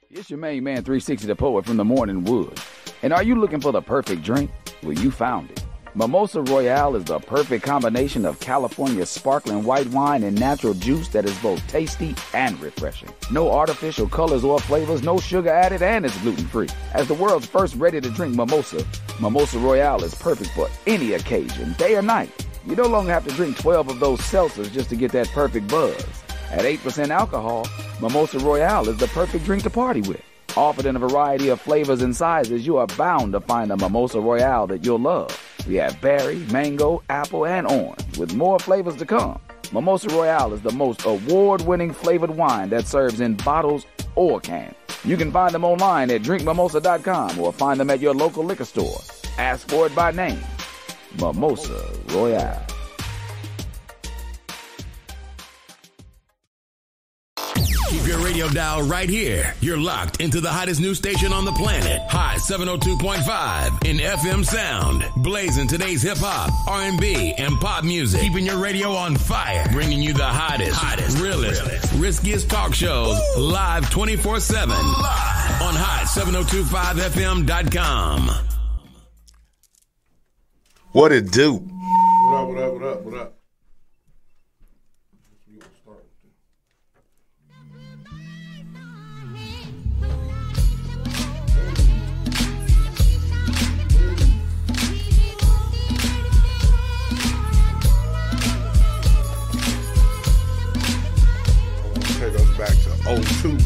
It's your main man 360 the Poet from the Morning Wood. And are you looking for the perfect drink? Well, you found it. Mimosa Royale is the perfect combination of California sparkling white wine and natural juice that is both tasty and refreshing. No artificial colors or flavors, no sugar added, and it's gluten-free. As the world's first ready-to-drink mimosa, Mimosa Royale is perfect for any occasion, day or night. You no longer have to drink 12 of those seltzers just to get that perfect buzz. At 8% alcohol, Mimosa Royale is the perfect drink to party with. Offered in a variety of flavors and sizes, you are bound to find a Mimosa Royale that you'll love. We have berry, mango, apple, and orange, with more flavors to come. Mimosa Royale is the most award-winning flavored wine that serves in bottles or cans. You can find them online at drinkmimosa.com or find them at your local liquor store. Ask for it by name. Mimosa Royale. Keep your radio dial right here. You're locked into the hottest news station on the planet. Hot 702.5 in FM sound. Blazing today's hip-hop, R&B, and pop music. Keeping your radio on fire. Bringing you the hottest, realest, riskiest talk shows live 24/7 on hot7025fm.com. What it do? What up? Take us back to 02.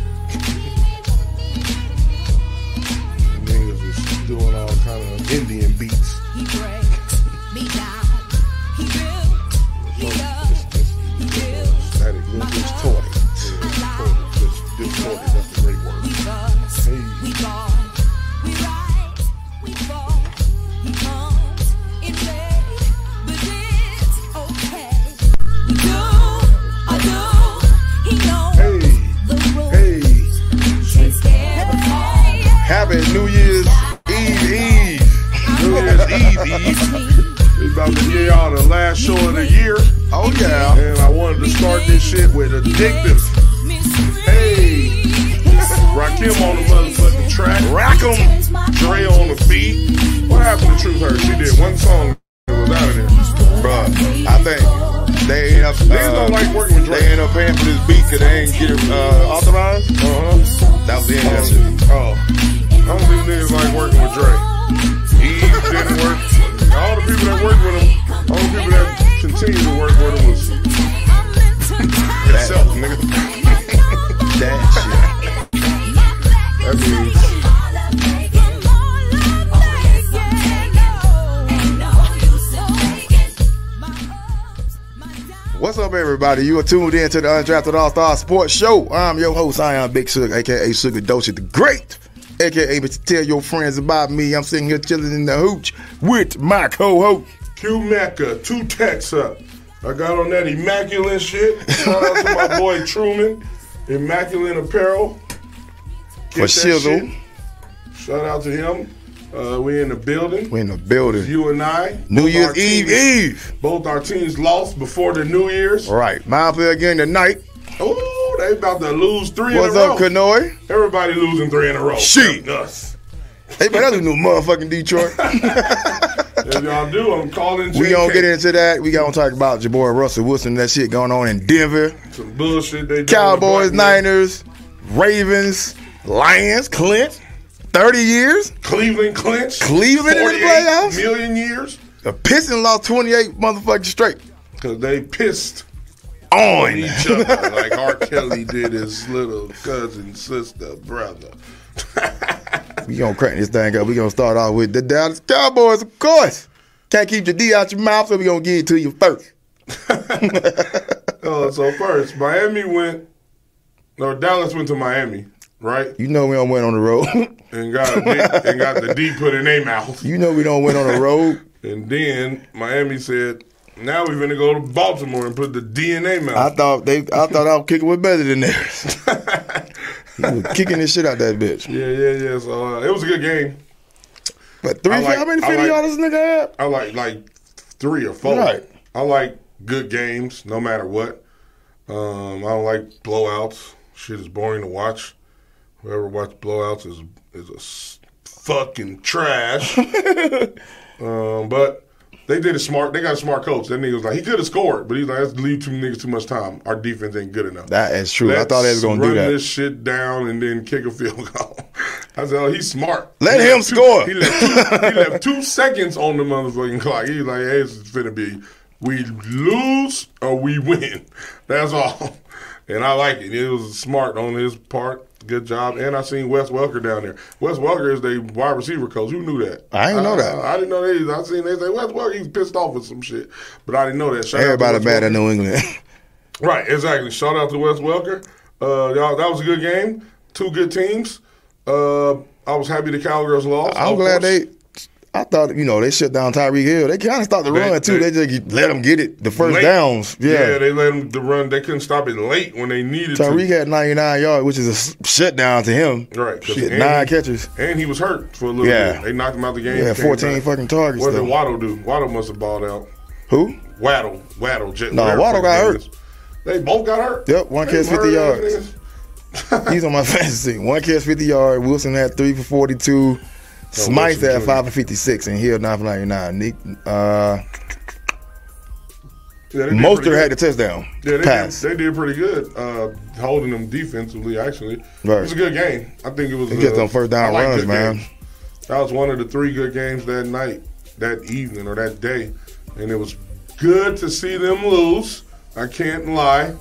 Niggas was doing all kind of Indian beats. He breaks me down. He built, he up, he built. Static, just toy. Just toy. That's a great word. We buzz, we ball, we rise, we fall. He comes in red, but it's okay. We do, I do. He knows the rules. Ain't scared of fall. Happy New Year's Eve. New Year's Eve. We about to give y'all the last show of the year. Oh, yeah. And I wanted to start this shit with Addictive. Hey. Rakim on the motherfucking track. Rakim. Dre on the beat. What happened to Truth Hurts? She did one song and was out of there. Bruh, I think they end up Niggas don't like working with Dre. They end up paying for this beat because they ain't get it authorized. That was the end of that shit. Oh. I don't think niggas like working with Dre. Eve didn't work. All the people that worked with him, all the people that continue to work with him was yourself, nigga. That shit. That means What's up, everybody? You are tuned in to the Undrafted All-Star Sports Show. I'm your host. I am Big Sugar, a.k.a. Sugar Doshi the Great, a.k.a. to tell your friends about me. I'm sitting here chilling in the hooch with my co-host. Q Mecca, 2 texts up. I got on that immaculate shit. Shout out to my boy Truman, Immaculate Apparel. Get For that Shizzle. shit. Shout out to him. We in the building. We in the building. You and I. New both Year's our Eve. teams- Both our teams lost before the New Year's. All right. Mine play again tonight. Oh, they about to lose 3 What's in a row. up, Kanoy? Everybody losing 3 in a row. Shit. Except us. Hey, man, that's a new motherfucking Detroit. If y'all do, I'm calling JK. We gonna get into that. We gonna talk about your boy Russell Wilson and that shit going on in Denver. Some bullshit they do. Cowboys, Niners, Ravens, Lions, Clint. 30 years. Cleveland clinched. Cleveland in the 48 playoffs? million years. The Pistons lost 28 motherfucking straight. Because they pissed On each other like R. Kelly did his little cousin, sister, brother. We gonna crank this thing up. We gonna start off with the Dallas Cowboys, of course. Can't keep your D out your mouth, so we gonna give it to you first. So first, Dallas went to Miami, right? You know we don't win on the road. And got the D put in their mouth. You know we don't win on the road. And then Miami said, now we're gonna go to Baltimore and put the D in their mouth. I thought our kicking was better than theirs. He was kicking this shit out that bitch. Yeah. So it was a good game. But how many 50 yards this nigga had? I like 3 or 4. Right. I like good games, no matter what. I don't like blowouts. Shit is boring to watch. Whoever watched blowouts is fucking trash. But they did it smart. They got a smart coach. That nigga was like, he could have scored, but he's like, let's leave two niggas too much time. Our defense ain't good enough. That is true. I thought they was going to do run that. this shit down and then kick a field goal. I said, oh, he's smart. Let him score. He left 2 seconds on the motherfucking clock. He's like, hey, it's finna be we lose or we win. That's all. And I like it. It was smart on his part. Good job. And I seen Wes Welker down there. Wes Welker is the wide receiver coach. Who knew that? I didn't know that. I didn't know that. I seen they say Wes Welker, he's pissed off with some shit. But I didn't know that. Everybody bad at New England. Right, exactly. Shout out to Wes Welker. Y'all, that was a good game. 2 good teams. I was happy the Cowgirls lost. I'm glad I thought, they shut down Tyreek Hill. They kind of stopped the run, too. They just let them get it, the first late downs. Yeah, they let them the run. They couldn't stop it late when they needed to. Tyreek had 99 yards, which is a shutdown to him. Right. Shit, 9 catches. And he was hurt for a little bit. They knocked him out the game. Yeah, 14 fucking targets. What did Waddle do? Waddle must have balled out. Who? Waddle. No, Waddle got hurt. They both got hurt. Yep, one catch, 50 yards. He's on my fantasy team. 1 catch, 50 yards. Wilson had 3 for 42. Smythe had 5 for 56 and Hill 9 for 99. Mostert had the touchdown pass. They did pretty good holding them defensively, actually. Right. It was a good game. I think it was. They get them first down runs, man. Games. That was one of the 3 good games that night, that evening, or that day. And it was good to see them lose. I can't lie.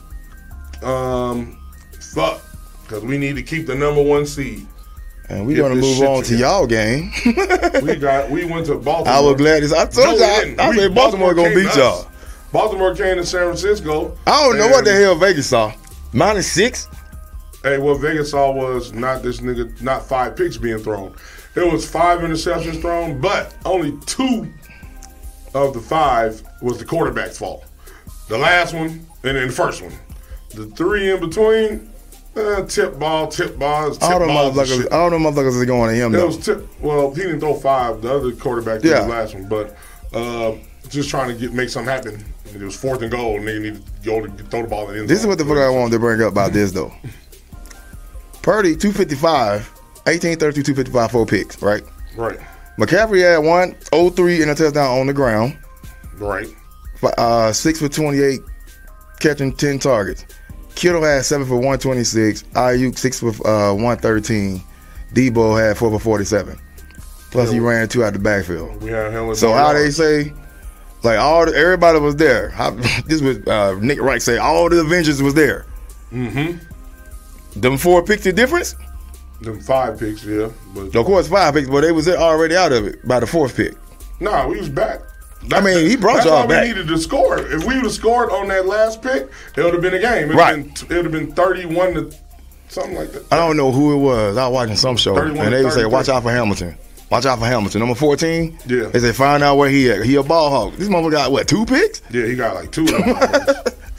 Fuck. Because we need to keep the number 1 seed. And we're going to move on to y'all game. we went to Baltimore. I was glad. I told y'all. I said Baltimore going to beat y'all. Baltimore came to San Francisco. I don't know what the hell Vegas saw. -6? Hey, what Vegas saw was not 5 picks being thrown. There was 5 interceptions thrown, but only 2 of the 5 was the quarterback's fault. The last one and then the first one. The 3 in between, tip ball. All them motherfuckers are going to him, though. He didn't throw 5. The other quarterback did the last one, but just trying to make something happen. It was 4th and goal, and they needed to go to throw the ball in the end zone. This is what the fuck I wanted to bring up about this, though. Purdy, 255, 18-32, 255, 4 picks, right? Right. McCaffrey had 103 and a touchdown on the ground. Right. 6 for 28, catching 10 targets. Kittle had 7 for 126. Ayuk 6 for 113. Debo had 4 for 47. Plus he ran 2 out the backfield. So how they say, like everybody was there. This was Nick Wright say all the Avengers was there. Mm-hmm. Them 4 picks the difference? Them 5 picks, yeah. But of course 5 picks, but they was already out of it by the 4th pick. Nah, we was back. He brought y'all back. We needed to score. If we would have scored on that last pick, it would have been a game. It would have been 31 to something like that. I don't know who it was. I was watching some show, and they would say, watch out for Hamilton. Watch out for Hamilton. Number 14? Yeah. They say, find out where he at. He a ball hawk. This motherfucker got, 2 picks? Yeah, he got like 2 of them.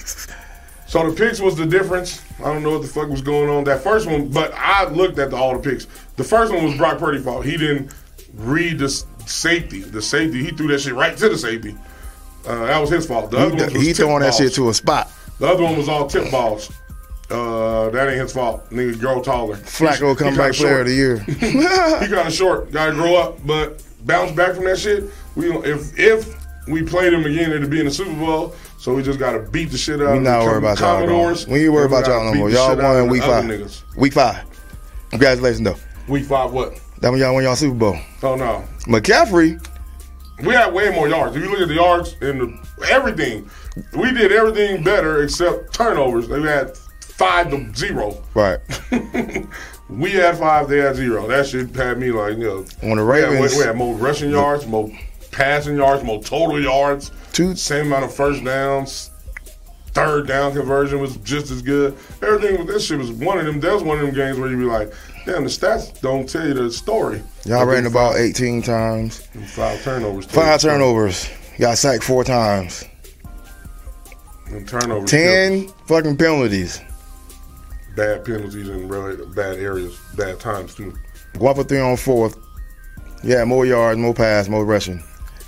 So the picks was the difference. I don't know what the fuck was going on. That first one, but I looked at all the picks. The first one was Brock Purdy's fault. He didn't read the safety. The safety, he threw that shit right to the safety. That was his fault. The other one was he throwing that shit to a spot. The other one was all tip balls. That ain't his fault. Nigga grow taller. Flacco comeback player of the year. He kind of short. Got to grow up, but bounce back from that shit. If we played him again, it'd be in the Super Bowl. So we just got to beat the shit out of the not worried about y'all. We ain't worried about y'all no more. Y'all won in week 5. Week 5. Congratulations, though. Week 5 what? That when y'all won y'all Super Bowl. Oh, no. McCaffrey. We had way more yards. If you look at the yards and everything, we did everything better except turnovers. They had 5 to 0. Right. We had 5, they had 0. That shit had me like, On the Ravens. We had more rushing yards, more passing yards, more total yards. Same amount of first downs. 3rd down conversion was just as good. Everything, that shit was one of them. That was one of them games where you be like, damn, the stats don't tell you the story. Y'all ran the ball 18 times. 5 turnovers. 5 turnovers. Got sacked 4 times. And turnovers. 10 fucking penalties. Bad penalties in really bad areas, bad times too. 1 for 3 on 4th. Yeah, more yards, more pass, more rushing.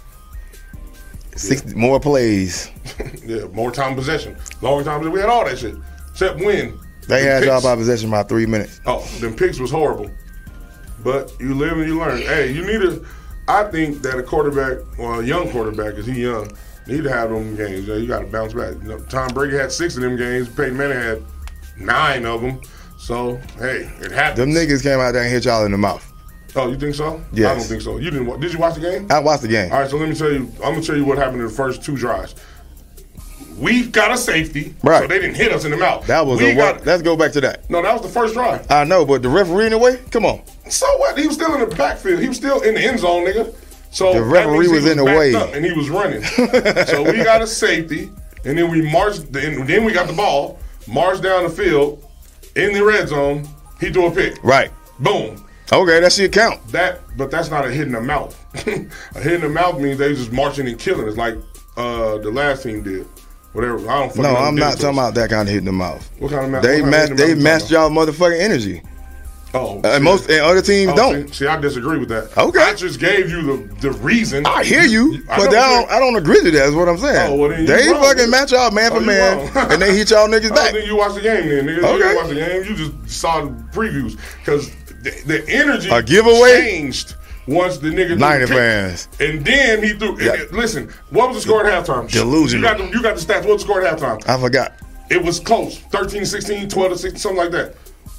60 more plays. Yeah, more time possession. Longer time possession. We had all that shit. Except win. They had y'all picks. by possession about 3 minutes. Oh, them picks was horrible. But you live and you learn. Hey, you need to. I think that a quarterback, well, a young quarterback, because he young, need to have them games. You got to bounce back. You know, Tom Brady had 6 of them games. Peyton Manning had 9 of them. So, hey, it happens. Them niggas came out there and hit y'all in the mouth. Oh, you think so? Yes. I don't think so. You didn't. Did you watch the game? I watched the game. All right, so let me tell you. I'm gonna tell you what happened in the first 2 drives. We got a safety, Right. so they didn't hit us in the mouth. That was let's go back to that. No, that was the first drive. I know, but the referee in the way? Come on. So what? He was still in the backfield. He was still in the end zone, nigga. So The that referee means he was in the backed way. up and he was running. So we got a safety, and then we marched. Then we got the ball, marched down the field in the red zone. He threw a pick. Right. Boom. Okay, that shit count. But that's not a hit in the mouth. A hit in the mouth means they just marching and killing. It's like the last team did. Whatever. I don't fucking No, know I'm the not difference. talking about that kind of hit in the mouth. What kind of mouth? They what kind of hit in the mouth you matched talking y'all motherfucking energy. about? Oh, And other teams Oh, don't. See, I disagree with that. Okay. I just gave you the reason. I hear you, I but know, I don't agree to that. Is what I'm saying. Oh, well, then you they wrong. fucking match y'all man Oh, for you man, wrong. and they hit y'all niggas I back. don't think you watched the game then, nigga. You Okay. didn't watch the game. You just saw the previews. Because the energy A giveaway? changed once the nigga Niner threw the pick. fans. And then he threw. Yeah. Listen, what was the score at halftime? Delusional. You got the stats. What was the score at halftime? I forgot. It was close. 13-16, 12-16, something like that.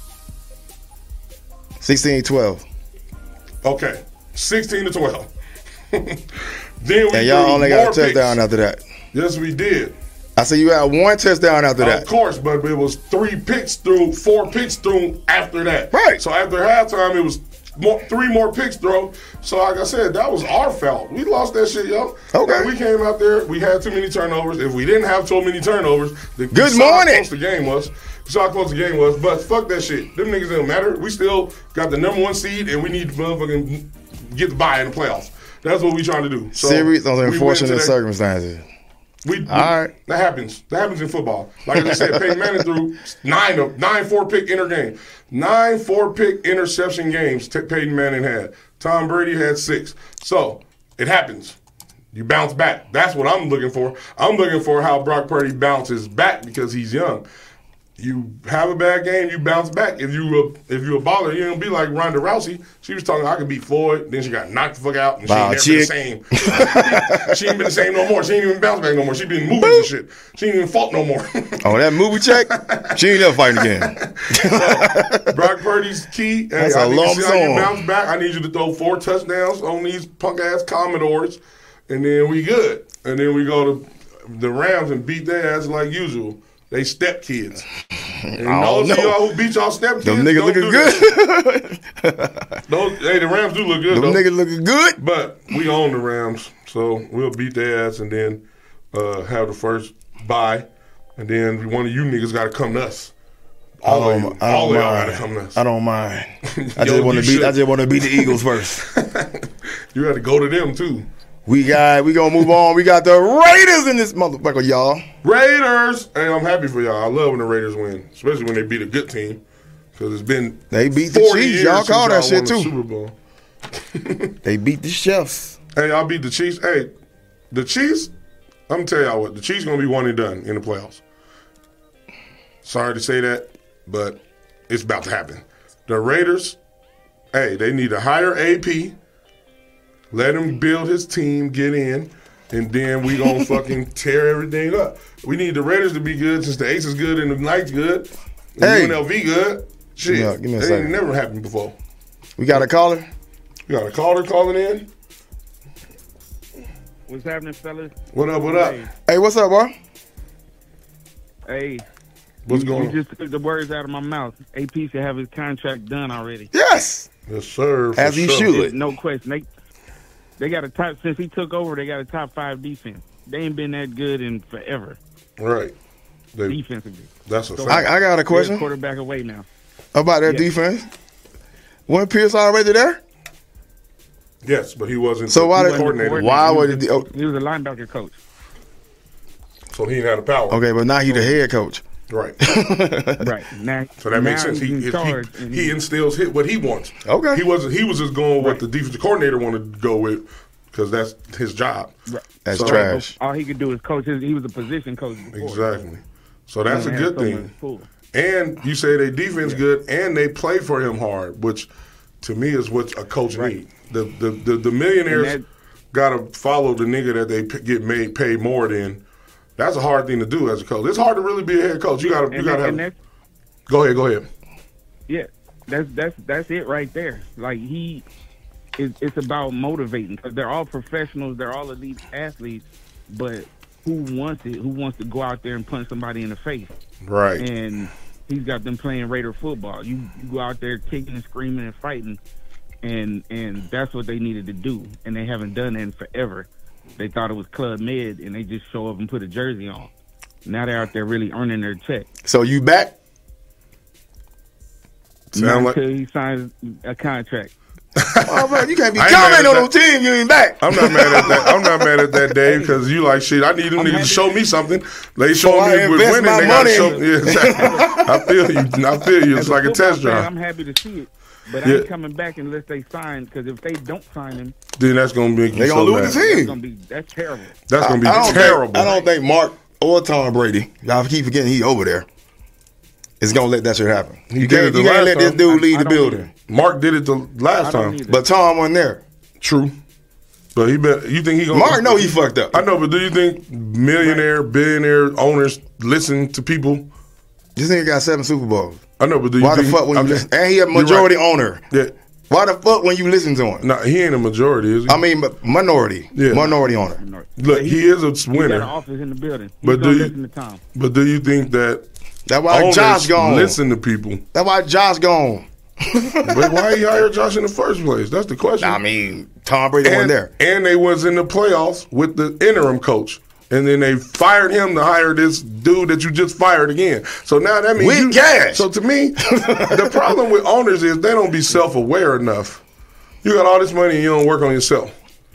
16-12. Okay. 16-12. Then we And y'all threw only more got a touchdown picks. after that. Yes, we did. I said you had 1 touchdown after Of that. course, but it was 4 picks through after that. Right. So after halftime, it was 3 more picks thrown. So like I said, that was our fault. We lost that shit, yo. Okay. Now, we came out there, we had too many turnovers. If we didn't have so many turnovers, then Good you saw morning. how close the game was. You saw how close the game was. But fuck that shit. Them niggas don't matter. We still got the number 1 seed, and we need to motherfucking get the bye in the playoffs. That's what we trying to do. So Serious on we win unfortunate today. circumstances. All right. That happens. That happens in football. Like I just said, Peyton Manning threw 9 4-pick inter game. 9 4-pick interception games Peyton Manning had. Tom Brady had 6. So it happens. You bounce back. That's what I'm looking for. I'm looking for how Brock Purdy bounces back because he's young. You have a bad game, you bounce back. If you a baller, you don't be like Ronda Rousey. She was talking, I could beat Floyd, then she got knocked the fuck out, and Wow, she ain't never been the same. She ain't been the same no more. She ain't even bounce back no more. She been moving and shit. She ain't even fought no more. Oh, that movie check? She ain't never fighting again. Brock Purdy's key. Hey, That's I a need to lump see how you sum. bounce back. I need you to throw 4 touchdowns on these punk ass Commodores, and then we good. And then we go to the Rams and beat their ass like usual. They step kids. And those of y'all who beat y'all step kids, Them niggas don't looking do good. Hey, the Rams do look good, Them though. niggas looking good. But we own the Rams, so we'll beat their ass and then have the first bye. And then one of you niggas got to come to us. All of y'all got to come to us. I don't mind. I Yo, just want you to beat. should. I just want to beat the Eagles first. You got to go to them, too. We gonna move on. We got the Raiders in this motherfucker, y'all. Raiders! Hey, I'm happy for y'all. I love when the Raiders win, especially when they beat a good team. Because it's been They beat the 40 Chiefs. years Y'all call that since shit y'all won too. the Super Bowl. They beat the Chefs. Hey, y'all beat the Chiefs. Hey, the Chiefs, I'm going to tell y'all what. The Chiefs going to be one and done in the playoffs. Sorry to say that, but it's about to happen. The Raiders, hey, they need to hire AP, let him build his team, get in, and then we going to fucking tear everything up. We need the Raiders to be good since the Ace is good and the Knight's good. And Hey. UNLV good. Shit, Give me a that second. ain't never happened before. We got a caller. You got a caller calling in? What's happening, fellas? What up, what up? Hey, what's up, boy? Hey, What's you going on? just took the words out of my mouth. AP should have his contract done already. Yes. Yes, sir. for As he sure. should. There's no question. They got a top since he took over. They got a top 5 defense. They ain't been that good in forever Right. defensively. That's a So- fact. I got a They're question quarterback away now. about that Yeah. defense. Wasn't Pierce already there? Yes, but he wasn't So the why did- coordinator. why He would was it- a- oh. He was a linebacker coach. So he didn't have the power. Okay, but now he the head coach. Right. Right. Now, So that makes now sense. he's in charge, and He instills what he wants. Okay. He was just going with what the defensive coordinator wanted to go with because that's his job. Right. That's So- trash. All he could do is coach. He was a position coach before. Exactly. So that's a He good had so thing. much pull. And you say their defense good, and they play for him hard, which to me is what a coach needs. The millionaires got to follow the nigga that they get paid more than. That's a hard thing to do as a coach. It's hard to really be a head coach. You got to have. Go ahead. Yeah, that's it right there. Like it's about motivating, because they're all professionals, they're all elite athletes, but who wants it? Who wants to go out there and punch somebody in the face? Right. And he's got them playing Raider football. You go out there kicking and screaming and fighting, and that's what they needed to do, and they haven't done that in forever. They thought it was Club Med, and they just show up and put a jersey on. Now they're out there really earning their check. So you back? Not until he signs a contract. Oh, man, you can't be commenting on no team. You ain't back. I'm not mad at that. I'm not mad at that, Dave, because you like shit. I need them niggas to show me something. They show me with winning. They got to show. Yeah, exactly. I feel you. It's like a test drive. I'm happy to see it, but I ain't coming back unless they sign. Because if they don't sign him, then that's gonna be they gonna lose the team. That's terrible. That's gonna be terrible. I don't think Mark or Tom Brady. Y'all keep forgetting he over there. It's gonna let that shit happen. You can't let this dude leave the building. Mark did it the last time, but Tom wasn't there. True, but you think he gonna? Mark know he fucked up. I know, but do you think billionaire owners listen to people? This nigga got 7 Super Bowls. I know, but do you why think, the fuck when you listen? And he a majority owner. Yeah. Why the fuck when you listen to him? Nah, he ain't a majority, is he? I mean, minority. Yeah. Minority owner. Look, he is a winner. He got an office in the building. But do you think that? That's why Josh gone. Listen to people. That's why Josh gone. But why he hired Josh in the first place? That's the question. I mean, Tom Brady wasn't there. And they was in the playoffs with the interim coach. And then they fired him to hire this dude that you just fired again. So now that means cash. So to me, the problem with owners is they don't be self-aware enough. You got all this money and you don't work on yourself.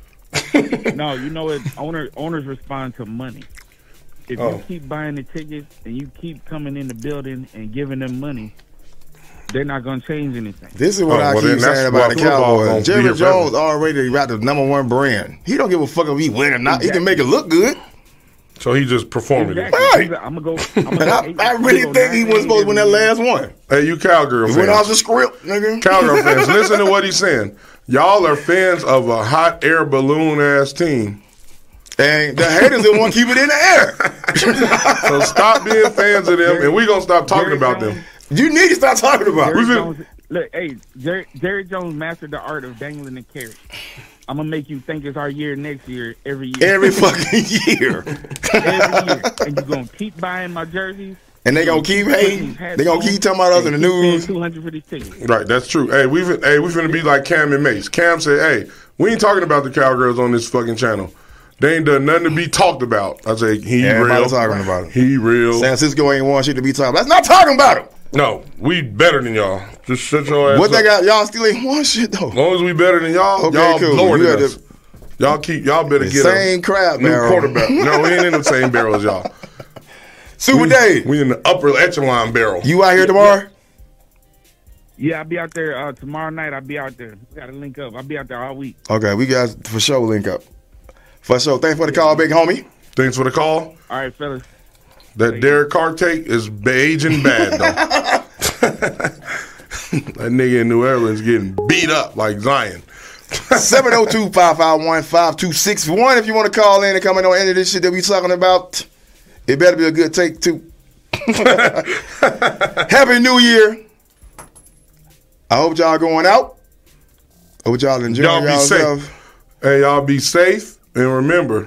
No, you know what? Owners respond to money. If you keep buying the tickets and you keep coming in the building and giving them money, they're not going to change anything. This is what I keep saying about the Cowboys. Jerry Jones already got the #1 brand. He don't give a fuck if he win or not. Exactly. He can make it look good. So he just performing it. Right. I'm going to go. I really think he was supposed to win that last one. Hey, you Cowgirl fans. He went off the script, nigga. Cowgirl fans, listen to what he's saying. Y'all are fans of a hot air balloon-ass team. And the haters don't want to keep it in the air. So stop being fans of them, and we're going to stop talking about them. You need to stop talking about them. Look, hey, Jerry Jones mastered the art of dangling the carrot. I'm going to make you think it's our year next year, every year. Every fucking year. Every year. And you're going to keep buying my jerseys. And they going to keep hating. They going to keep talking about us in the news. $200 for these tickets. Right, that's true. Hey, we finna be like Cam and Mace. Cam said, hey, we ain't talking about the Cowgirls on this fucking channel. They ain't done nothing to be talked about. I say, he real. Talking about him. He real. San Francisco ain't want shit to be talking about. Let's not talking about him. No, we better than y'all. Just shut your ass up. What they got? Y'all still ain't want shit, though. As long as we better than y'all, okay, y'all cool. lower than us. Y'all better get same crap new barrel. Quarterback. No, we ain't in the same barrel as y'all. Super Dave. We in the upper echelon barrel. You out here tomorrow? Yeah, I'll be out there tomorrow night. I'll be out there. We got to link up. I'll be out there all week. Okay, we got for sure link up. For sure. Thanks for the call, big homie. Thanks for the call. All right, fellas. That Derek Carr take is aging bad, though. That nigga in New Orleans getting beat up like Zion. 702-551-5261 if you want to call in and comment on any of this shit that we talking about. It better be a good take, too. Happy New Year. I hope y'all going out. Hope y'all enjoying yourself. Hey, y'all be safe. And remember,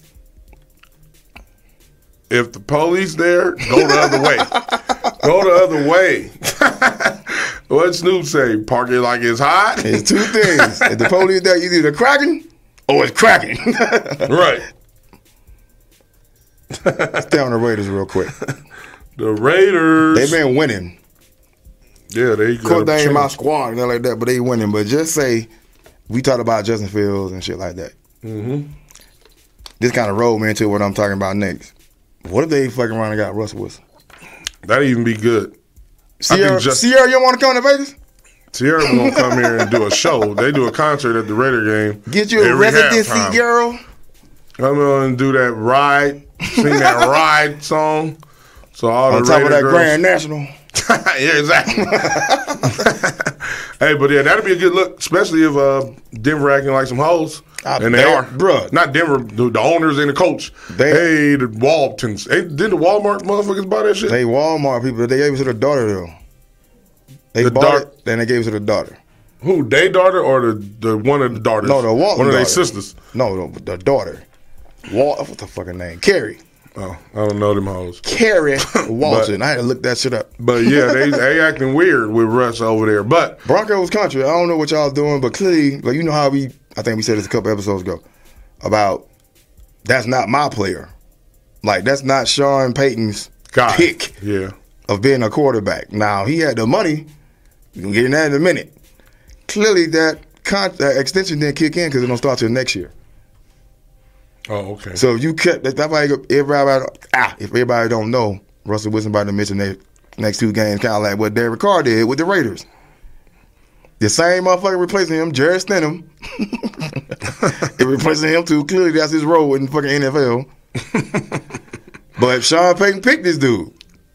if the police there, go the other way. Go the other way. What Snoop say? Park it like it's hot? It's two things. If the police there, it's either cracking or it's cracking. Right. Stay on the Raiders real quick. The Raiders. They've been winning. Yeah, they Of course, they ain't my squad and nothing like that, but they winning. But just say, we talked about Justin Fields and shit like that. Mm-hmm. This kind of rolled me into what I'm talking about next. What if they fucking around and got Russell Wilson? That'd even be good. Sierra, you don't want to come to Vegas? Sierra gonna come here and do a show. They do a concert at the Raider game. Get you a residency, girl. Come on and do that ride, sing that ride song. So all on the top Raider of that girls, Grand National. Yeah, exactly. Hey, but yeah, that'd be a good look, especially if Denver acting like some hoes. And they are. Bruh. Not Denver, the owners and the coach. Hey, the Waltons. Hey, did the Walmart motherfuckers buy that shit? They Walmart people, they gave it to the daughter, though. They The bought it, then they gave it to the daughter. Who, they daughter or the one of the daughters? No, the Walton one of their daughter. sisters. No, the daughter. What's the fucking name? Carrie. Oh, I don't know them hoes. Carrie Walton. I had to look that shit up. But yeah, they acting weird with Russ over there. But Broncos country, I don't know what y'all doing, but clearly, like, you know how I think we said this a couple episodes ago, about that's not my player. Like, that's not Sean Payton's pick of being a quarterback. Now, he had the money. We can get in that in a minute. Clearly, that extension didn't kick in because it don't start till next year. Oh, okay. So if you cut, that's why if everybody don't know, Russell Wilson about to mention the next two games, kind of like what Derek Carr did with the Raiders. The same motherfucker replacing him, Jarrett Stidham. It replacing him too. Clearly, that's his role in the fucking NFL. But Sean Payton picked this dude.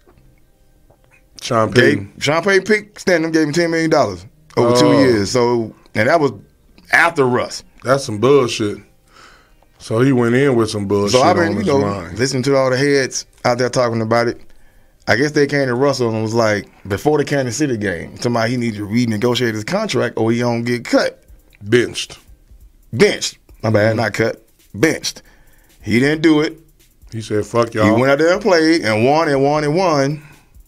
Sean Payton picked Stidham, gave him $10 million over 2 years. So, and that was after Russ. That's some bullshit. So he went in with some bullshit. So I've been, on his mind. listening to all the heads out there talking about it. I guess they came to Russell and was like, before the Kansas City game, somebody he needs to renegotiate his contract or he don't get cut. Benched. My bad, not cut. Benched. He didn't do it. He said, fuck y'all. He went out there and played and won.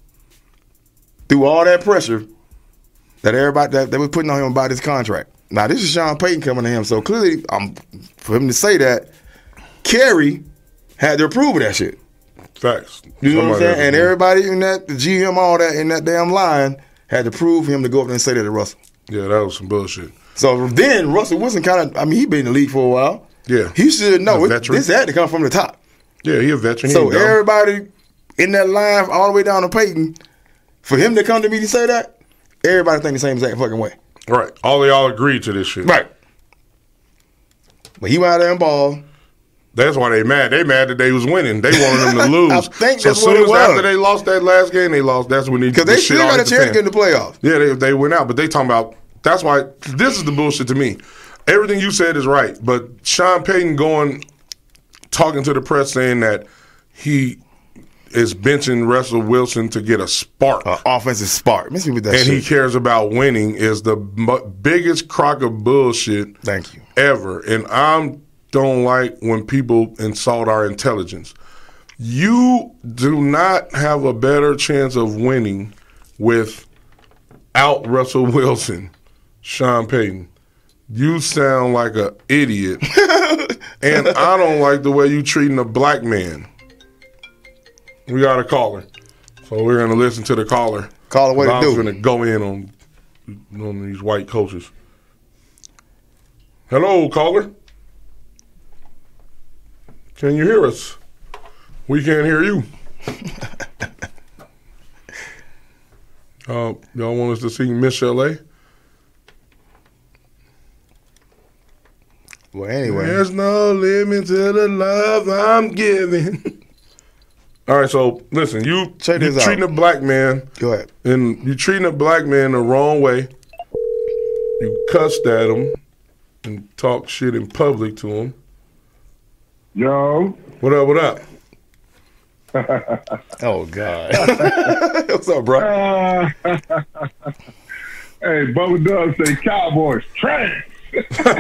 Through all that pressure that everybody that they was putting on him about his contract. Now, this is Sean Payton coming to him. So clearly, for him to say that, Kerry had to approve of that shit. Facts. You know what I'm saying? And to. everybody in that, the GM, all that, in that damn line, had to prove him to go up there and say that to Russell. Yeah, that was some bullshit. So then Russell Wilson he been in the league for a while. Yeah. He should know. Veteran. This had to come from the top. Yeah, he a veteran. So everybody in that line, all the way down to Payton, for him to come to me to say that, everybody think the same exact fucking way. Right. All they all agreed to this shit. Right. But he went out there and ball. That's why they mad. They mad that they was winning. They wanted them to lose. I think so that's soon what it as was. After they lost that last game, they lost. That's when because they still got a chance to get in the playoffs. Yeah, they went out, but they talking about. That's why this is the bullshit to me. Everything you said is right, but Sean Payton talking to the press saying that he is benching Russell Wilson to get a spark, offensive spark. Miss me with that and shit. he cares about winning is the biggest crock of bullshit. Thank you. Ever, and I don't like when people insult our intelligence. You do not have a better chance of winning without Russell Wilson, Sean Payton. You sound like an idiot, and I don't like the way you treating a black man. We got a caller, so we're gonna listen to the caller. Caller, what it do? I'm gonna go in on these white coaches. Hello, caller. Can you hear us? We can't hear you. Y'all want us to sing Miss Chalet? Well, anyway. There's no limit to the love I'm giving. All right, so listen, you treating a black man. Go ahead. And you treating a black man the wrong way. You cussed at him and talk shit in public to him. Yo. What up, what up? Oh, God. What's up, bro? Hey, Bubba Dub say Cowboys trash. Hey,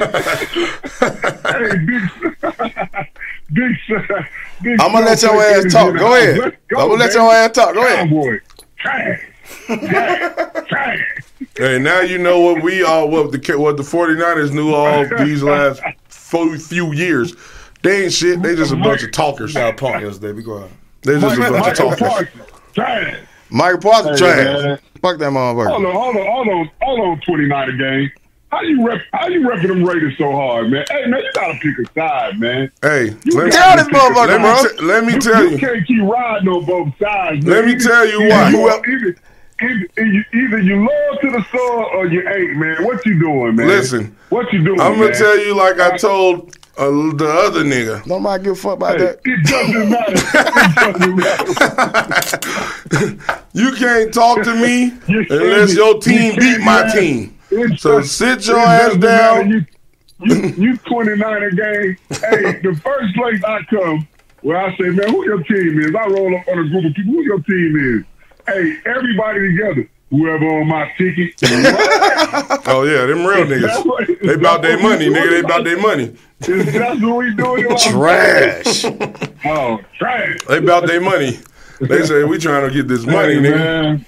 big I'm going to let your ass talk. Go ahead. I'm going to let your ass talk. Go ahead. Cowboys trash. Trash. Hey, now you know what what the 49ers knew all these last few years. They ain't shit. They just a bunch of talkers. You got a punk yesterday. Be quiet. They just a bunch of talkers. Trash. Michael Parsons trash. Man. Fuck that motherfucker. Hold on, 29 game. How you repping them Raiders so hard, man? Hey, man, you gotta pick a side, man. Hey, tell this motherfucker, bro. Let me tell you. You can't keep riding on both sides. Let me tell you why. Either you loyal to the soil or you ain't, man. What you doing, man? Listen, what you doing? I'm gonna tell you like I told The other nigga. Nobody give a fuck about Hey, that. it doesn't matter. It doesn't matter. You can't talk to me You unless can't- your team you beat can't, my man. team. It So does- sit your it ass doesn't down. matter. You 29 a game. Hey, the first place I come, where I say, man, who your team is? I roll up on a group of people. Who your team is? Hey, everybody together. Whoever on my ticket. Oh yeah, them real niggas. They about their money, nigga. They about their money. That's what we do in Las Trash. Vegas. Oh, trash. They about their money. They say we trying to get this money, Hey, nigga. man.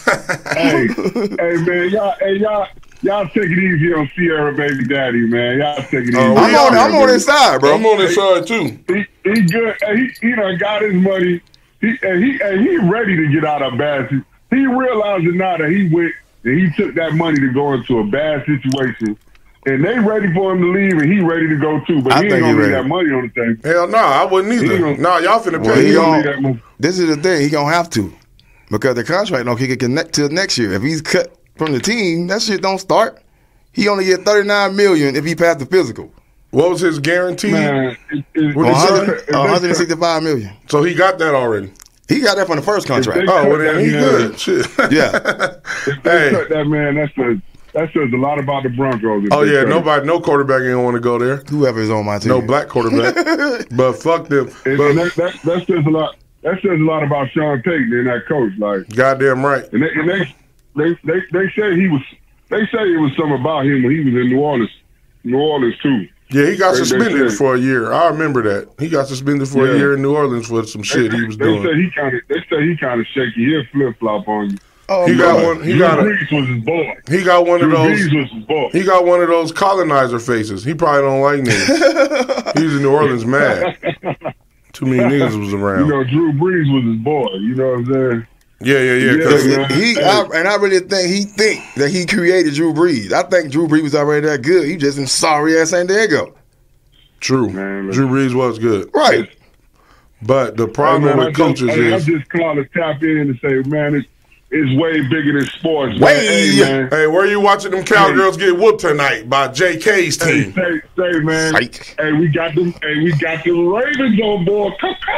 hey, man, y'all take it easy on Sierra Baby Daddy, man. Y'all take it easy. Oh, I'm on his side, bro. I'm on this side too. He good. He done got his money. He ready to get out of bad. He realizing now that he went and he took that money to go into a bad situation, and they ready for him to leave, and he ready to go too. But I he think ain't he gonna leave ready. that money on the table. Hell no, I wouldn't He either. gonna- Nah, y'all finna Well, pay he him. gonna leave gon- that money. This is the thing. He gonna have to, because the contract don't kick it till next year. If he's cut from the team, that shit don't start. He only get $39 million if he passed the physical. What was his guarantee? Man, What he said? $165 million. So he got that already. He got that from the first contract. they- Oh, well then he Yeah. good. Shit. Yeah. If they Hey. cut that man, that says a lot about the Broncos. if Oh they yeah, cut him. no quarterback ain't want to go there. Whoever is on my team. No black quarterback. But fuck them. And But that says a lot. That says a lot about Sean Payton and that coach. Like, goddamn right. and they say he was. They say it was something about him when he was in New Orleans too. Yeah, he got They suspended said- for a year. I remember that. He got suspended for a Yeah. year in New Orleans for some shit he was They doing. say he kind of shaky. He'll flip flop on you. Oh, He got God. one. He Drew got a, Brees was his boy. he got one of Drew those. Brees was his boy. He got one of those colonizer faces. He probably don't like niggas. He was in New Orleans mad. Too many niggas was around. You know, Drew Brees was his boy. You know what I'm saying? Yeah. Yeah, 'cause man. I really think that he created Drew Brees. I think Drew Brees was already that good. He just in sorry ass San Diego. true. Man, Drew Brees was good. Right. But the problem Hey, man, with coaches I is, just call to tap in and say, man, it's way bigger than sports. Man. Way. Hey, man. hey, where you watching them cowgirls get whooped tonight by JK's Hey, team? say, man. Psych. Hey, we got them. Hey, we got the Ravens on board.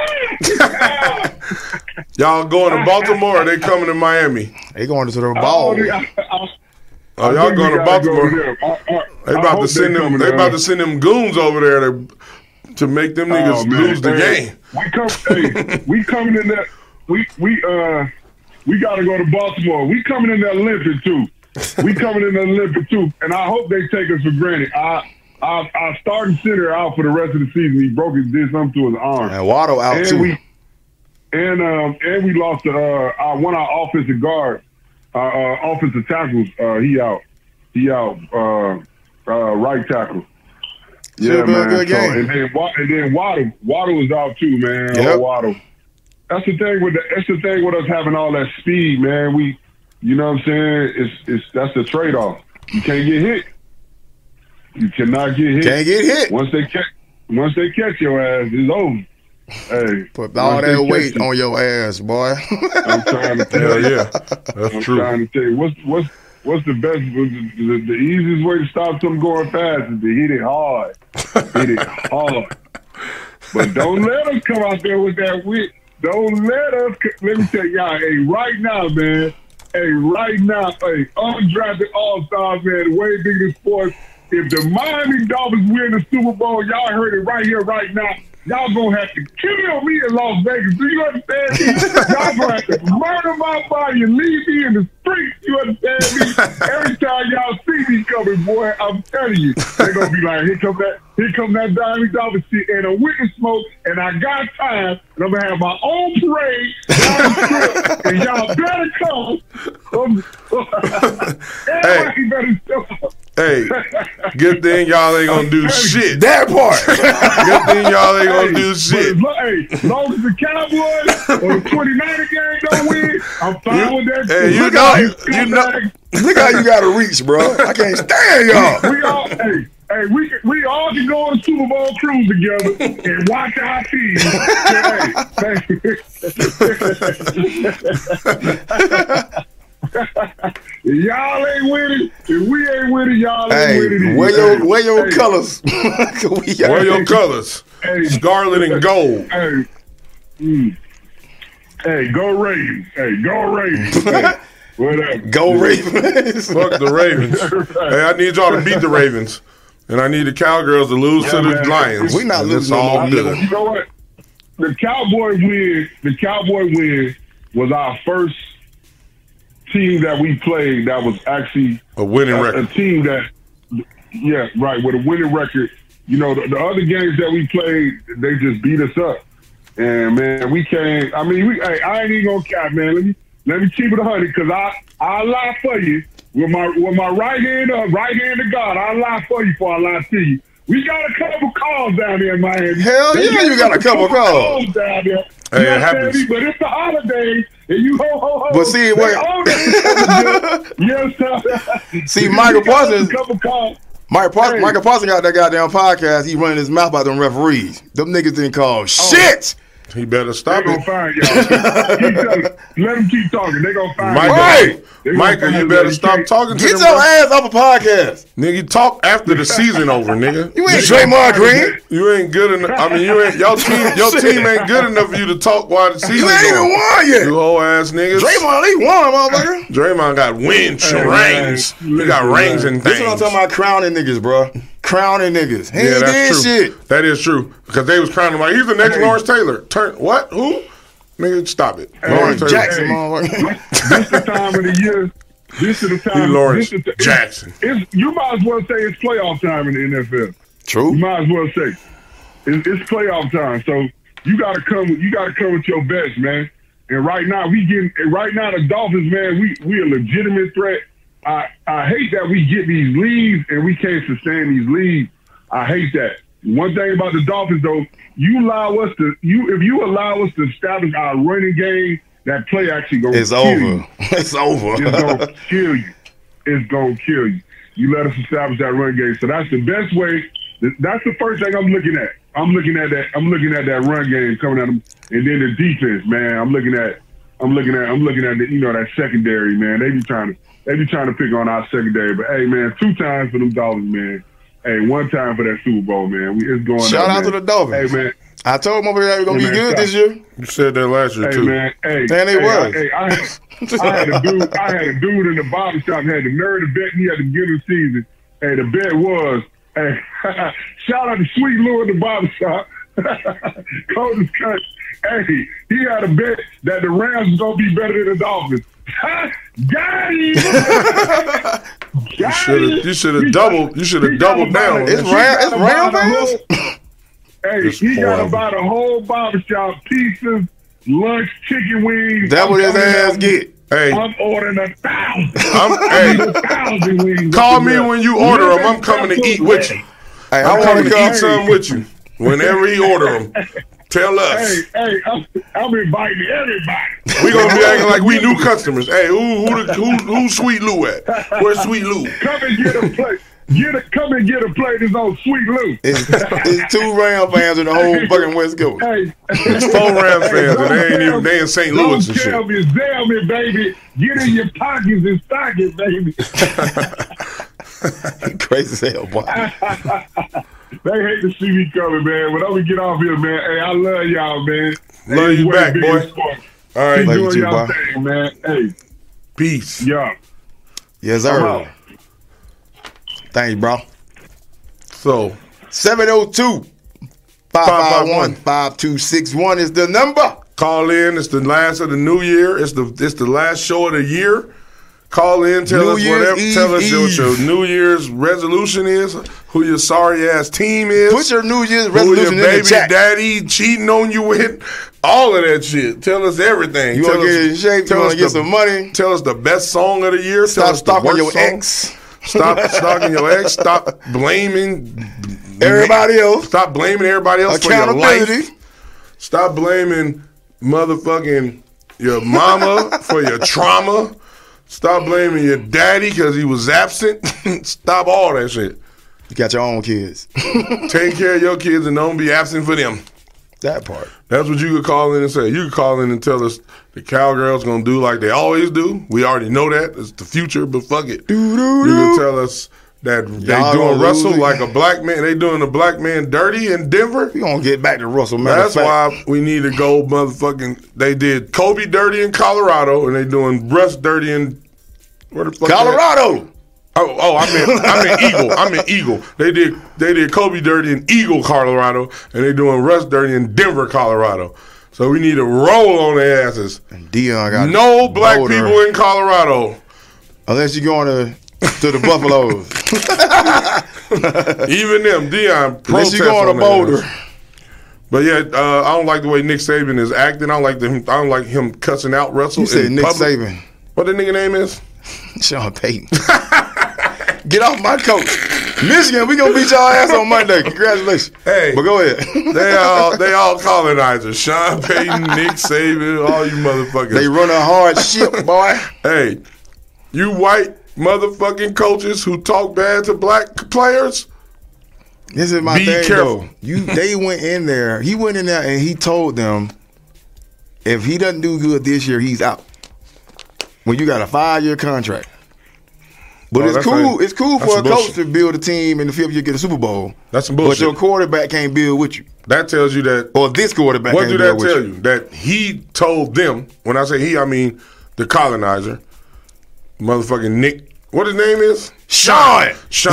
Y'all going to Baltimore or they coming to Miami? They going to the ball. Oh, y'all going to Baltimore? They about to send them. They about to send them goons over there to make them niggas lose the game. We coming in there. We got to go to Baltimore. We coming in there limping too. We coming in there limping too, and I hope they take us for granted. Our starting center out for the rest of the season. He did something to his arm. And Waddle out And too. we lost one of our offensive guards, offensive tackles. He out. Right tackle. Should've been a good game. And then Waddle was out too, man. Yep. Oh, Waddle. That's the thing with us having all that speed, man. You know what I'm saying? That's the trade off. You can't get hit. You cannot get hit. Can't get hit. Once they catch your ass, it's over. Hey, Put all once they that catch weight you, on your ass, boy. I'm trying to tell Hell you. yeah, that's I'm true. trying to tell you what's the best, the easiest way to stop something going fast is to hit it hard. Hit it hard. But don't let us come out there with that wit. Don't let us. Let me tell y'all, hey, right now, man. Hey, right now, hey, undrafted all-stars, man, way bigger than sports. If the Miami Dolphins win the Super Bowl, y'all heard it right here, right now. Y'all gonna have to kill me in Las Vegas. Do you understand me? Y'all gonna have to murder my body and leave me in the streets. You understand me? Every time y'all see me coming, boy, I'm telling you, they're gonna be like, here come that Miami Dolphins shit, and a witness smoke, and I got time, and I'm gonna have my own parade, and y'all better come. Everybody better show up. Hey, good thing y'all ain't gonna do shit. That part. Good thing y'all ain't gonna do shit. As long as the Cowboys or the 29er gang don't win, I'm fine with that. Hey, you Look know- out, you know- scumbags. Look how you got to reach, bro. I can't stand y'all. We all, we all can go on a Super Bowl cruise together and watch our team. Yeah, y'all ain't with it. If we ain't with it, y'all ain't Hey, with it. either. wear your Hey, colors. Wear your colors. Hey. Scarlet and gold. Hey, hey, go Ravens. Hey, go Ravens. Hey, whatever. Go Ravens. Fuck the Ravens. Hey, I need y'all to beat the Ravens. And I need the Cowgirls to lose to the man. Lions. We not And losing it's all no more. good. You know what? The Cowboy win was our first team that we played that was actually A winning a record. team that, yeah, right, with a winning record. You know, the other games that we played, they just beat us up. And man, we can't. I mean, hey, I ain't even gonna cap, man. Let me keep it 100 because I lie for you with my right hand to God. I lie for you before I lie to you. We got a couple calls down there in Miami. Hell yeah, you got a couple calls. down there. Hey, You know it what I'm saying? happens. But it's the holidays, and you ho. But see, They wait. own it. Yes, sir. See, Michael We got Parsons- a couple calls. Michael Parsons got that goddamn podcast. He running his mouth about them referees. Them niggas didn't call shit. He better They stop gonna it. find y'all. Keep telling. Let them keep talking. They gonna find Michael, y'all. They gonna Michael, find you y'all. better stop can't- talking to Get them. your bro. ass off a podcast. Nigga, talk after the season over, nigga. You ain't Draymond Green. You ain't good enough. I mean, you ain't your team ain't good enough for you to talk while the season You ain't even going. won yet. You whole ass niggas. Draymond Lee won, motherfucker. Draymond got wins, Hey, rings. man, He got listen, rings man. and This things. is what I'm talking about, crowning niggas, bro. Crowning niggas. He Yeah, ain't that's did true. shit. That is true because they was crowning him like he's the next Hey. Lawrence Taylor. Turn what? Who? Nigga, stop it. Lawrence Taylor. Jackson, Hey. motherfucker. This the time of the year. This is the time. He Lawrence this is the, Jackson. You might as well say it's playoff time in the NFL. You True. might as well say it's playoff time. So you gotta come. You gotta come with your best, man. And right now the Dolphins, man, we a legitimate threat. I hate that we get these leads and we can't sustain these leads. I hate that. One thing about the Dolphins, though, if you allow us to establish our running game, that play actually gonna It's kill you. over. It's over. It's gonna kill you. It's gonna kill you. You let us establish that run game. So that's the best way. That's the first thing I'm looking at. I'm looking at that run game coming at them, and then the defense, man. I'm looking at the, that secondary, man. They be trying to pick on our secondary, but hey, man, 2 times for them Dolphins, man. Hey, 1 time for that Super Bowl, man. It's going. Shout up, out man. to the Dolphins. Hey, man. I told him over there they were going to Hey, be man, good stop. this year. You said that last year Hey, too. man. Hey, Man, they was. I had a dude in the barbershop had the nerve to bet me at the beginning of the season. Hey, the bet was, hey, shout out to Sweet Lou in the barbershop. Coldest cut. Hey, he had a bet that the Rams was gonna be better than the Dolphins. Got him. You should have doubled. You should have doubled down. It's Ram fans? Hey, It's he got horrible. about a whole barbershop, pizzas, lunch, chicken wings. That what his I'm telling ass you, get. Hey, I'm ordering 1,000. hey, 1,000 wings. call me when you order them. I'm coming to eat with you. Hey, I'm I want coming to to eat come. some with you. Whenever he order them, tell us. Hey, I'm inviting everybody. We gonna be acting like we new customers. Hey, who's Sweet Lou at? Where's Sweet Lou? Come and get a plate. Come and get a plate. It's on Sweet Lou. It's 2 Ram fans in the whole fucking West Coast. Hey, It's 4 Rams fans, and they in St. Louis and Don't shit. tell me, baby. Get in your pockets and stock it, baby. Crazy as hell, boy. They hate to see me coming, man. When I get off here, man, hey, I love y'all, man. Love Hey, you way back, big boy. in sports. All right, Keep Love you doing too, y'all boy. thing, man. Hey, peace. yeah. Yes, I'm sir. out. Thanks, bro. So 702-551-5261 is the number. call in. It's the last of the new year. It's the last show of the year. Call in. Tell New us Year's whatever. Tell us what Eve. your New Year's resolution is. Who your sorry ass team is. Put your New Year's who resolution your in the baby chat. daddy cheating on you with. All of that shit. Tell us everything. You Tell want to us- get in shape? You tell want us to get the- some money? Tell us the best song of the year. Tell Stop us the stalking worst your song. ex. Stop stalking your ex. Stop blaming Everybody else. Stop blaming everybody else for your Accountability. life. Stop blaming motherfucking your mama for your trauma. Stop blaming your daddy because he was absent. Stop all that shit. You got your own kids. Take care of your kids and don't be absent for them. That part. That's what you could call in and say. You could call in and tell us the Cowgirls going to do like they always do. We already know that. It's the future, but fuck it. You can tell us that they Y'all doing gonna Russell lose like a black man. They doing a black man dirty in Denver. We gonna get back to Russell. That's why we need to go motherfucking. They did Kobe dirty in Colorado, and they doing Russ dirty in where the fuck? Colorado. I meant Eagle. I meant Eagle. They did Kobe dirty in Eagle, Colorado, and they doing Russ dirty in Denver, Colorado. So we need to roll on their asses. Dion got No black Boulder. people in Colorado. Unless you're going to the Buffaloes. Even them, Dion. Unless you're protest going on to their Boulder. ass. But yeah, I don't like the way Nick Saban is acting. I don't like him cussing out Russell. You said in Nick public. Saban. What the nigga name is? Sean Payton. Get off my coach. Michigan, we gonna beat y'all ass on Monday. Congratulations. Hey. But go ahead. They all colonizers. Sean Payton, Nick Saban, all you motherfuckers. They run a hard ship, boy. Hey, you white motherfucking coaches who talk bad to black players, This is my Be thing, careful. though. They went in there. He went in there and he told them, if he doesn't do good this year, he's out. When you got a 5-year contract. But Oh, it's that's cool. right. It's cool That's for a some coach bullshit. to build a team in the 5th year get a Super Bowl. That's some But bullshit. your quarterback can't build with you. That tells you that. Or this quarterback What can't do build that with tell you? That he told them. When I say he, I mean the colonizer, motherfucking Nick. What his name is? Sean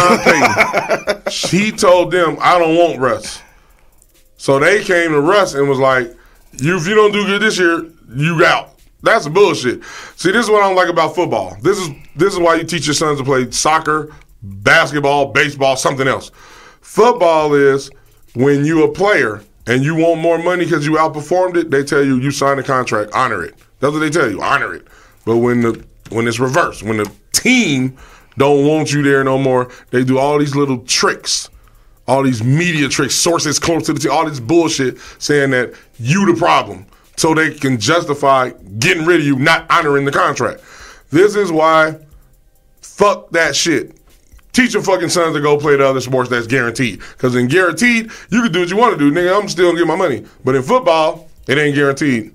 Payton. He told them, I don't want Russ. So they came to Russ and was like, if you don't do good this year, you out. That's bullshit. See, this is what I don't like about football. This is why you teach your sons to play soccer, basketball, baseball, something else. Football is when you a player and you want more money because you outperformed it, they tell you signed a contract, honor it. That's what they tell you, honor it. But when it's reversed, when the team don't want you there no more, they do all these little tricks, all these media tricks, sources close to the team, all this bullshit saying that you the problem so they can justify getting rid of you, not honoring the contract. This is why, fuck that shit. Teach your fucking sons to go play the other sports that's guaranteed. Because in guaranteed, you can do what you want to do. Nigga, I'm still going to get my money. But in football, it ain't guaranteed.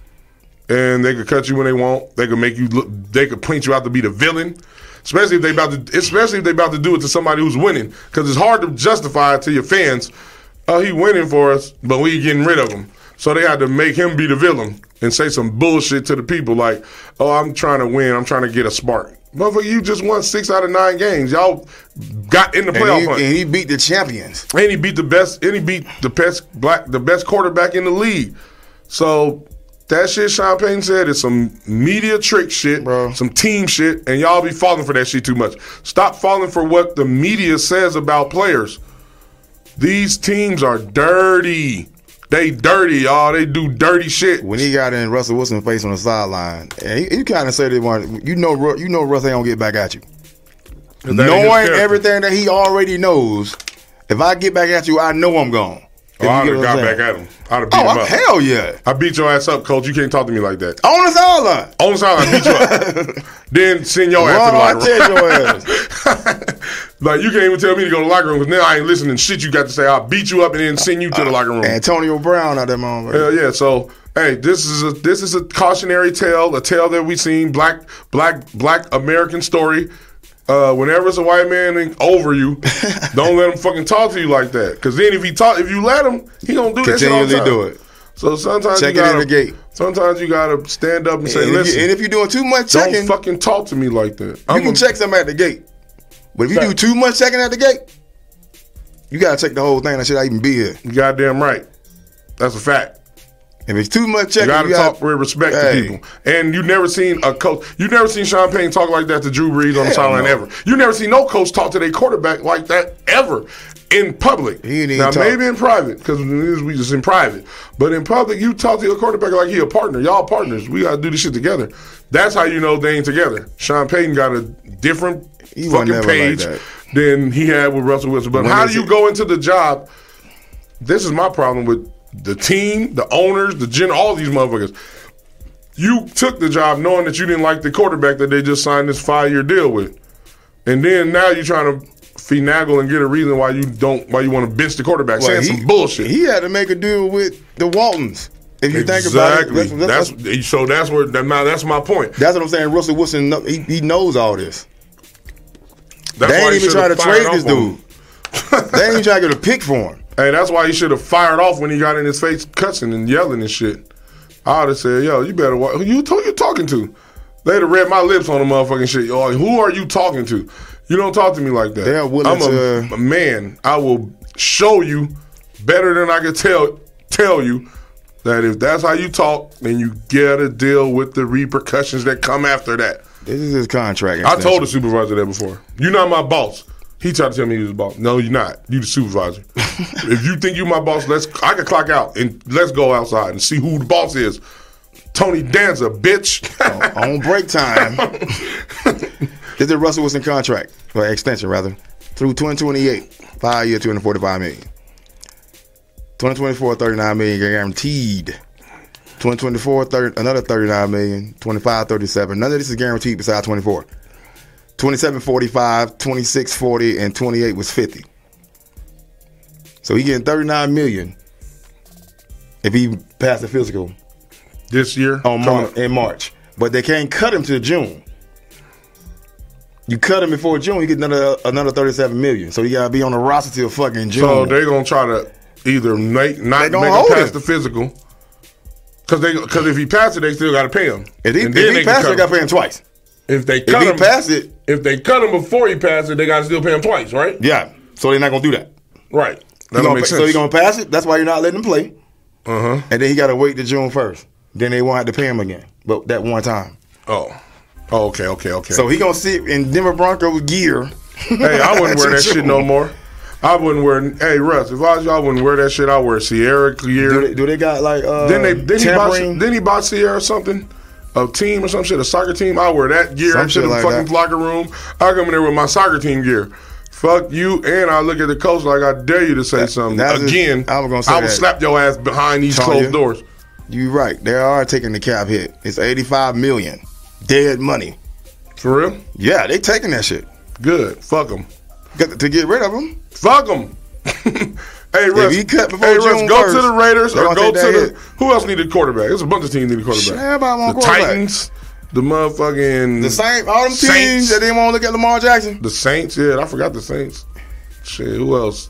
And they could cut you when they want. They could make you look. They could paint you out to be the villain. Especially if they about to do it to somebody who's winning. Because it's hard to justify it to your fans. Oh, he winning for us, but we getting rid of him. So they had to make him be the villain and say some bullshit to the people like, oh, I'm trying to win. I'm trying to get a spark. Motherfucker, you just won 6 out of 9 games. Y'all got in the playoff hunt. And he beat the champions. And he beat the best. And he beat the best quarterback in the league. So that shit Sean Payton said is some media trick shit, Bro. some team shit, and y'all be falling for that shit too much. Stop falling for what the media says about players. These teams are dirty. They dirty, y'all. They do dirty shit. When he got in Russell Wilson's face on the sideline, and he kind of said it. You know Russ ain't gonna get back at you. That ain't his Knowing character. everything that he already knows, if I get back at you, I know I'm gone. Oh, I'd have got back at him. I'd have beat him up. Hell yeah! I beat your ass up, coach. You can't talk to me like that. On the sideline. On the sideline, I beat you up. Then send your ass to the locker room. Run, I tell your ass. Like, you can't even tell me to go to the locker room because now I ain't listening to shit you got to say. I'll beat you up and then send you to the locker room. Antonio Brown out there, man. Hell yeah. So, hey, this is a cautionary tale, a tale that we've seen, black American story. Whenever it's a white man over you, don't let him fucking talk to you like that. Because then if you let him, he gonna do that shit all the time. Continually do it. So sometimes Check you it gotta, in the gate. Sometimes you gotta stand up and say, And listen, if you're doing too much don't checking, fucking talk to me like that. you can check something at the gate. But if you do too much checking at the gate, you gotta check the whole thing. That should not even be here. You goddamn right. That's a fact. If it's too much You checking, gotta talk with respect to people. And you never seen a coach. You never seen Sean Payton talk like that to Drew Brees on the sideline no. ever. You never seen no coach talk to their quarterback like that ever in public. He didn't Now even talk. maybe in private because we just in private, but in public you talk to your quarterback like he a partner. Y'all partners. We gotta do this shit together. That's how you know they ain't together. Sean Payton got a different He wasn't fucking never like page that. than he had with Russell Wilson. But When how is do you it- go into the job? This is my problem with the team, the owners, all these motherfuckers. You took the job knowing that you didn't like the quarterback that they just signed this 5-year deal with. And then now you're trying to finagle and get a reason why you want to bench the quarterback. Well, saying some bullshit. He had to make a deal with the Waltons. If you think about it, that's my point. That's what I'm saying. Russell Wilson, he knows all this. That's they why ain't he even trying to should've fired trade this off on him. dude. They ain't even trying to get a pick for him. Hey, that's why he should have fired off when he got in his face, cussing and yelling and shit. I would have said, "Yo, you better watch. Who you talking to?" They'd have read my lips on the motherfucking shit. Yo, who are you talking to? You don't talk to me like that. They're willing I'm a man. I will show you better than I can tell you that if that's how you talk, then you gotta deal with the repercussions that come after that. This is his contract. I told the supervisor that before. You're not my boss. He tried to tell me he was the boss. No, you're not. You the supervisor. If you think you're my boss, I can clock out and let's go outside and see who the boss is. Tony Danza, bitch. On break time. This is a Russell Wilson contract, or extension rather, through 2028. 5 year, $245 million. 2024, $39 million guaranteed. 2024, another $39 million. 25, $37. None of this is guaranteed besides 24. 27, $45, 26, $40, and 28 was $50. So he getting $39 million if he passed the physical this year in March. But they can't cut him to June. You cut him before June, you get another $37 million. So you gotta be on the roster till fucking June. So they're gonna try to either not make him pass the physical, because if he passes it, they still gotta pay him. If he passes it, they gotta pay him twice. If they cut him before he passes it, they gotta still pay him twice, right? Yeah. So they're not gonna do that. Right. That don't make sense. So he's gonna pass it. That's why you're not letting him play. And then he gotta wait to June 1st. Then they won't have to pay him again, but that one time. Okay. So he gonna sit in Denver Broncos gear. Hey, I wouldn't wear that shit no more. I wouldn't wear. Hey, Russ, if I was you, I wouldn't wear that shit. I wear Sierra gear. Do they got like? Didn't he buy Sierra something? A team or some shit, a soccer team? I wear that gear into the fucking locker room. I come in there with my soccer team gear. Fuck you, and I look at the coach like I dare you to say something again. I will slap your ass behind these closed doors. You right. They are taking the cap hit. It's $85 million. Dead money. For real? Yeah, they taking that shit. Good. Fuck them. To get rid of them. Fuck them. Hey, Russ. If he cut before June go 1st, to the Raiders or go to the. Who else needed a quarterback? There's a bunch of teams needed a quarterback. The Titans, the motherfucking. The Saints, all them teams that didn't want to look at Lamar Jackson. The Saints, yeah, I forgot the Saints. Shit, who else?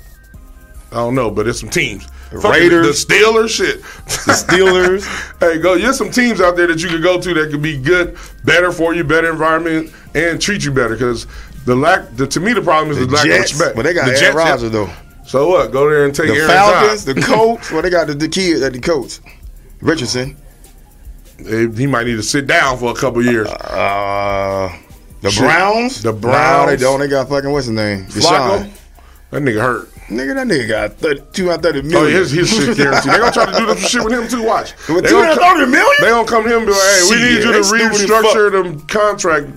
I don't know, but there's some teams. Raiders, the Steelers, shit. The Steelers. Hey, there's some teams out there that you could go to that could be good, better for you, better environment, and treat you better. Because to me, the problem is the lack of respect. But they got Aaron Rodgers though. So what? Go there and take the Falcons, the Colts. Well, they got the kid at the coach, Richardson. He might need to sit down for a couple years. The Browns. The Browns. No, they don't. They got fucking what's his name? Flacco. That nigga hurt. That nigga got $230 million. Oh, his shit guaranteed. They gonna try to do some shit with him too. Watch. With $230 million? They gonna come to him and be like, hey, we need you to restructure the contract.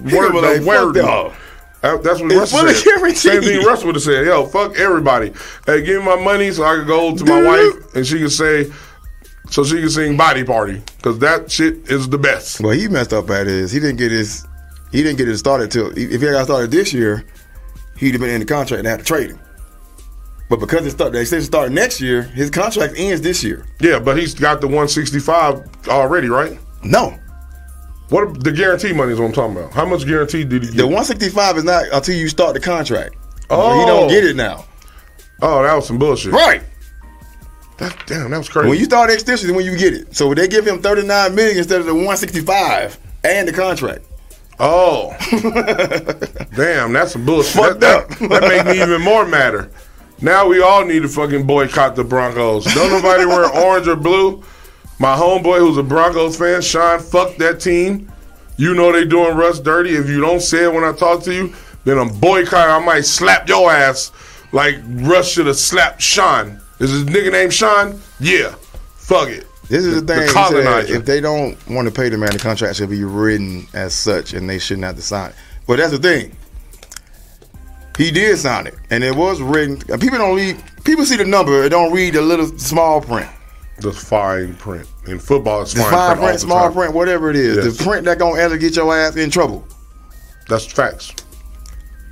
That's what Russ said. Same thing Russ would have said. Yo, fuck everybody. Hey, give me my money so I can go to my wife and she can say, so she can sing Body Party, because that shit is the best. Well, he messed up at his. He didn't get it started till. If he got started this year, he'd have been in the contract and had to trade him. But because they said start next year, his contract ends this year. Yeah, but he's got the 165 already, right? No. What the guarantee money is what I'm talking about. How much guarantee did he get? The 165 is not until you start the contract. Oh. He don't get it now. Oh, that was some bullshit. Right. That was crazy. When you start the extension is when you get it. So they give him $39 million instead of the 165 and the contract. Oh. Damn, that's some bullshit. Fucked up. That make me even more madder. Now we all need to fucking boycott the Broncos. Don't nobody wear orange or blue. My homeboy who's a Broncos fan, Sean, fuck that team. You know they doing Russ dirty. If you don't say it when I talk to you, then I'm boycotting. I might slap your ass like Russ should have slapped Sean. Is his nigga named Sean? Yeah. Fuck it. This is the thing. The colonizer. If they don't want to pay the man, the contract should be written as such, and they shouldn't have to sign it. But that's the thing. He did sign it, and it was written. People see the number, and don't read the little small print. The fine print. In football, it's fine print. Print, small print, whatever it is. Yes. The print that gonna ever get your ass in trouble. That's facts.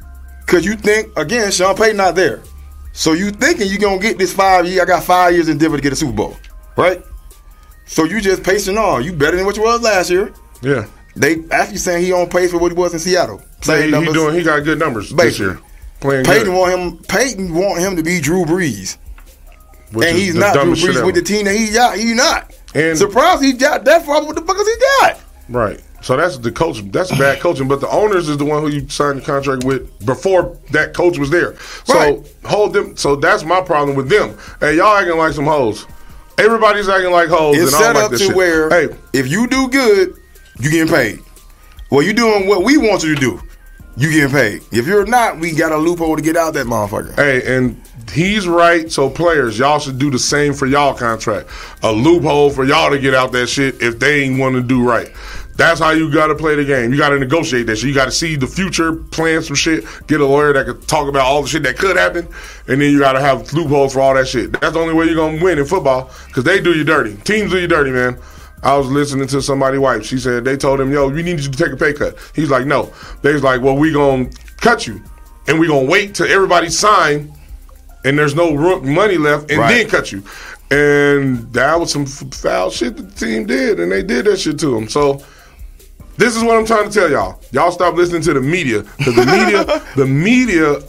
Because you think, again, Sean Payton not there. So you thinking you going to get this 5 year. I got 5 years in Denver to get a Super Bowl, right? So you just pacing on. You better than what you was last year. Yeah. They actually saying he on pace for what he was in Seattle. He got good numbers this year. Playing Peyton good. Peyton want him to be Drew Brees. Which and is he's the not Drew dumbest shit Brees ever. with the team that he got. He's not. And- surprised he got that far. What the fuck has he got? Right. So that's the coach. That's bad coaching. But the owners is the one who you signed the contract with before that coach was there. So Right. hold them. So that's my problem with them. Hey, y'all acting like some hoes. Everybody's acting like hoes. It's and I set don't like up this to shit. where Hey, if you do good, you getting paid. Well, you doing what we want you to do. You getting paid. If you're not, we got a loophole to get out that motherfucker. hey, and he's right. So players, y'all should do the same for y'all contract. A loophole for y'all to get out that shit if they ain't want to do right. That's how you got to play the game. You got to negotiate that shit. You got to see the future, plan some shit, get a lawyer that could talk about all the shit that could happen, and then you got to have loopholes for all that shit. That's the only way you're going to win in football because they do you dirty. Teams do you dirty, man. I was listening to somebody's wife. She said they told him, yo, we need you to take a pay cut. He's like, no. They was like, well, we going to cut you, and we going to wait till everybody sign, and there's no money left, and Right. then cut you. And that was some foul shit that the team did, and they did that shit to him. So this is what I'm trying to tell y'all. Y'all stop listening to the media because the media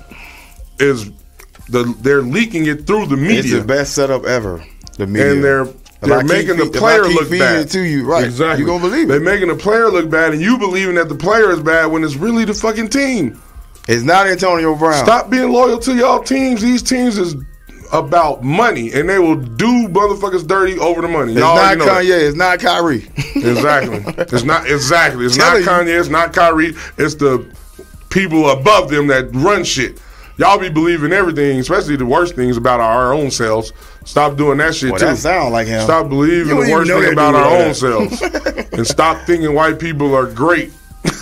is they're leaking it through the It's media, the best setup ever. The media. and they're If I making keep the feed- player if I keep look feeding bad it to you, right. Exactly, You gonna believe it. They're making the player look bad, and you believing that the player is bad when it's really the fucking team. It's not Antonio Brown. Stop being loyal to y'all teams. These teams is about money, and they will do motherfuckers dirty over the money. It's Y'all not already know that. Kanye. It's not Kyrie. Exactly. It's not exactly. It's not Telling you. Kanye. It's not Kyrie. It's the people above them that run shit. Y'all be believing everything, especially the worst things about our own selves. Stop doing that shit Well, too. that sound like him. Stop believing You don't the even worst know thing that about dude our like own that. selves, and stop thinking white people are great.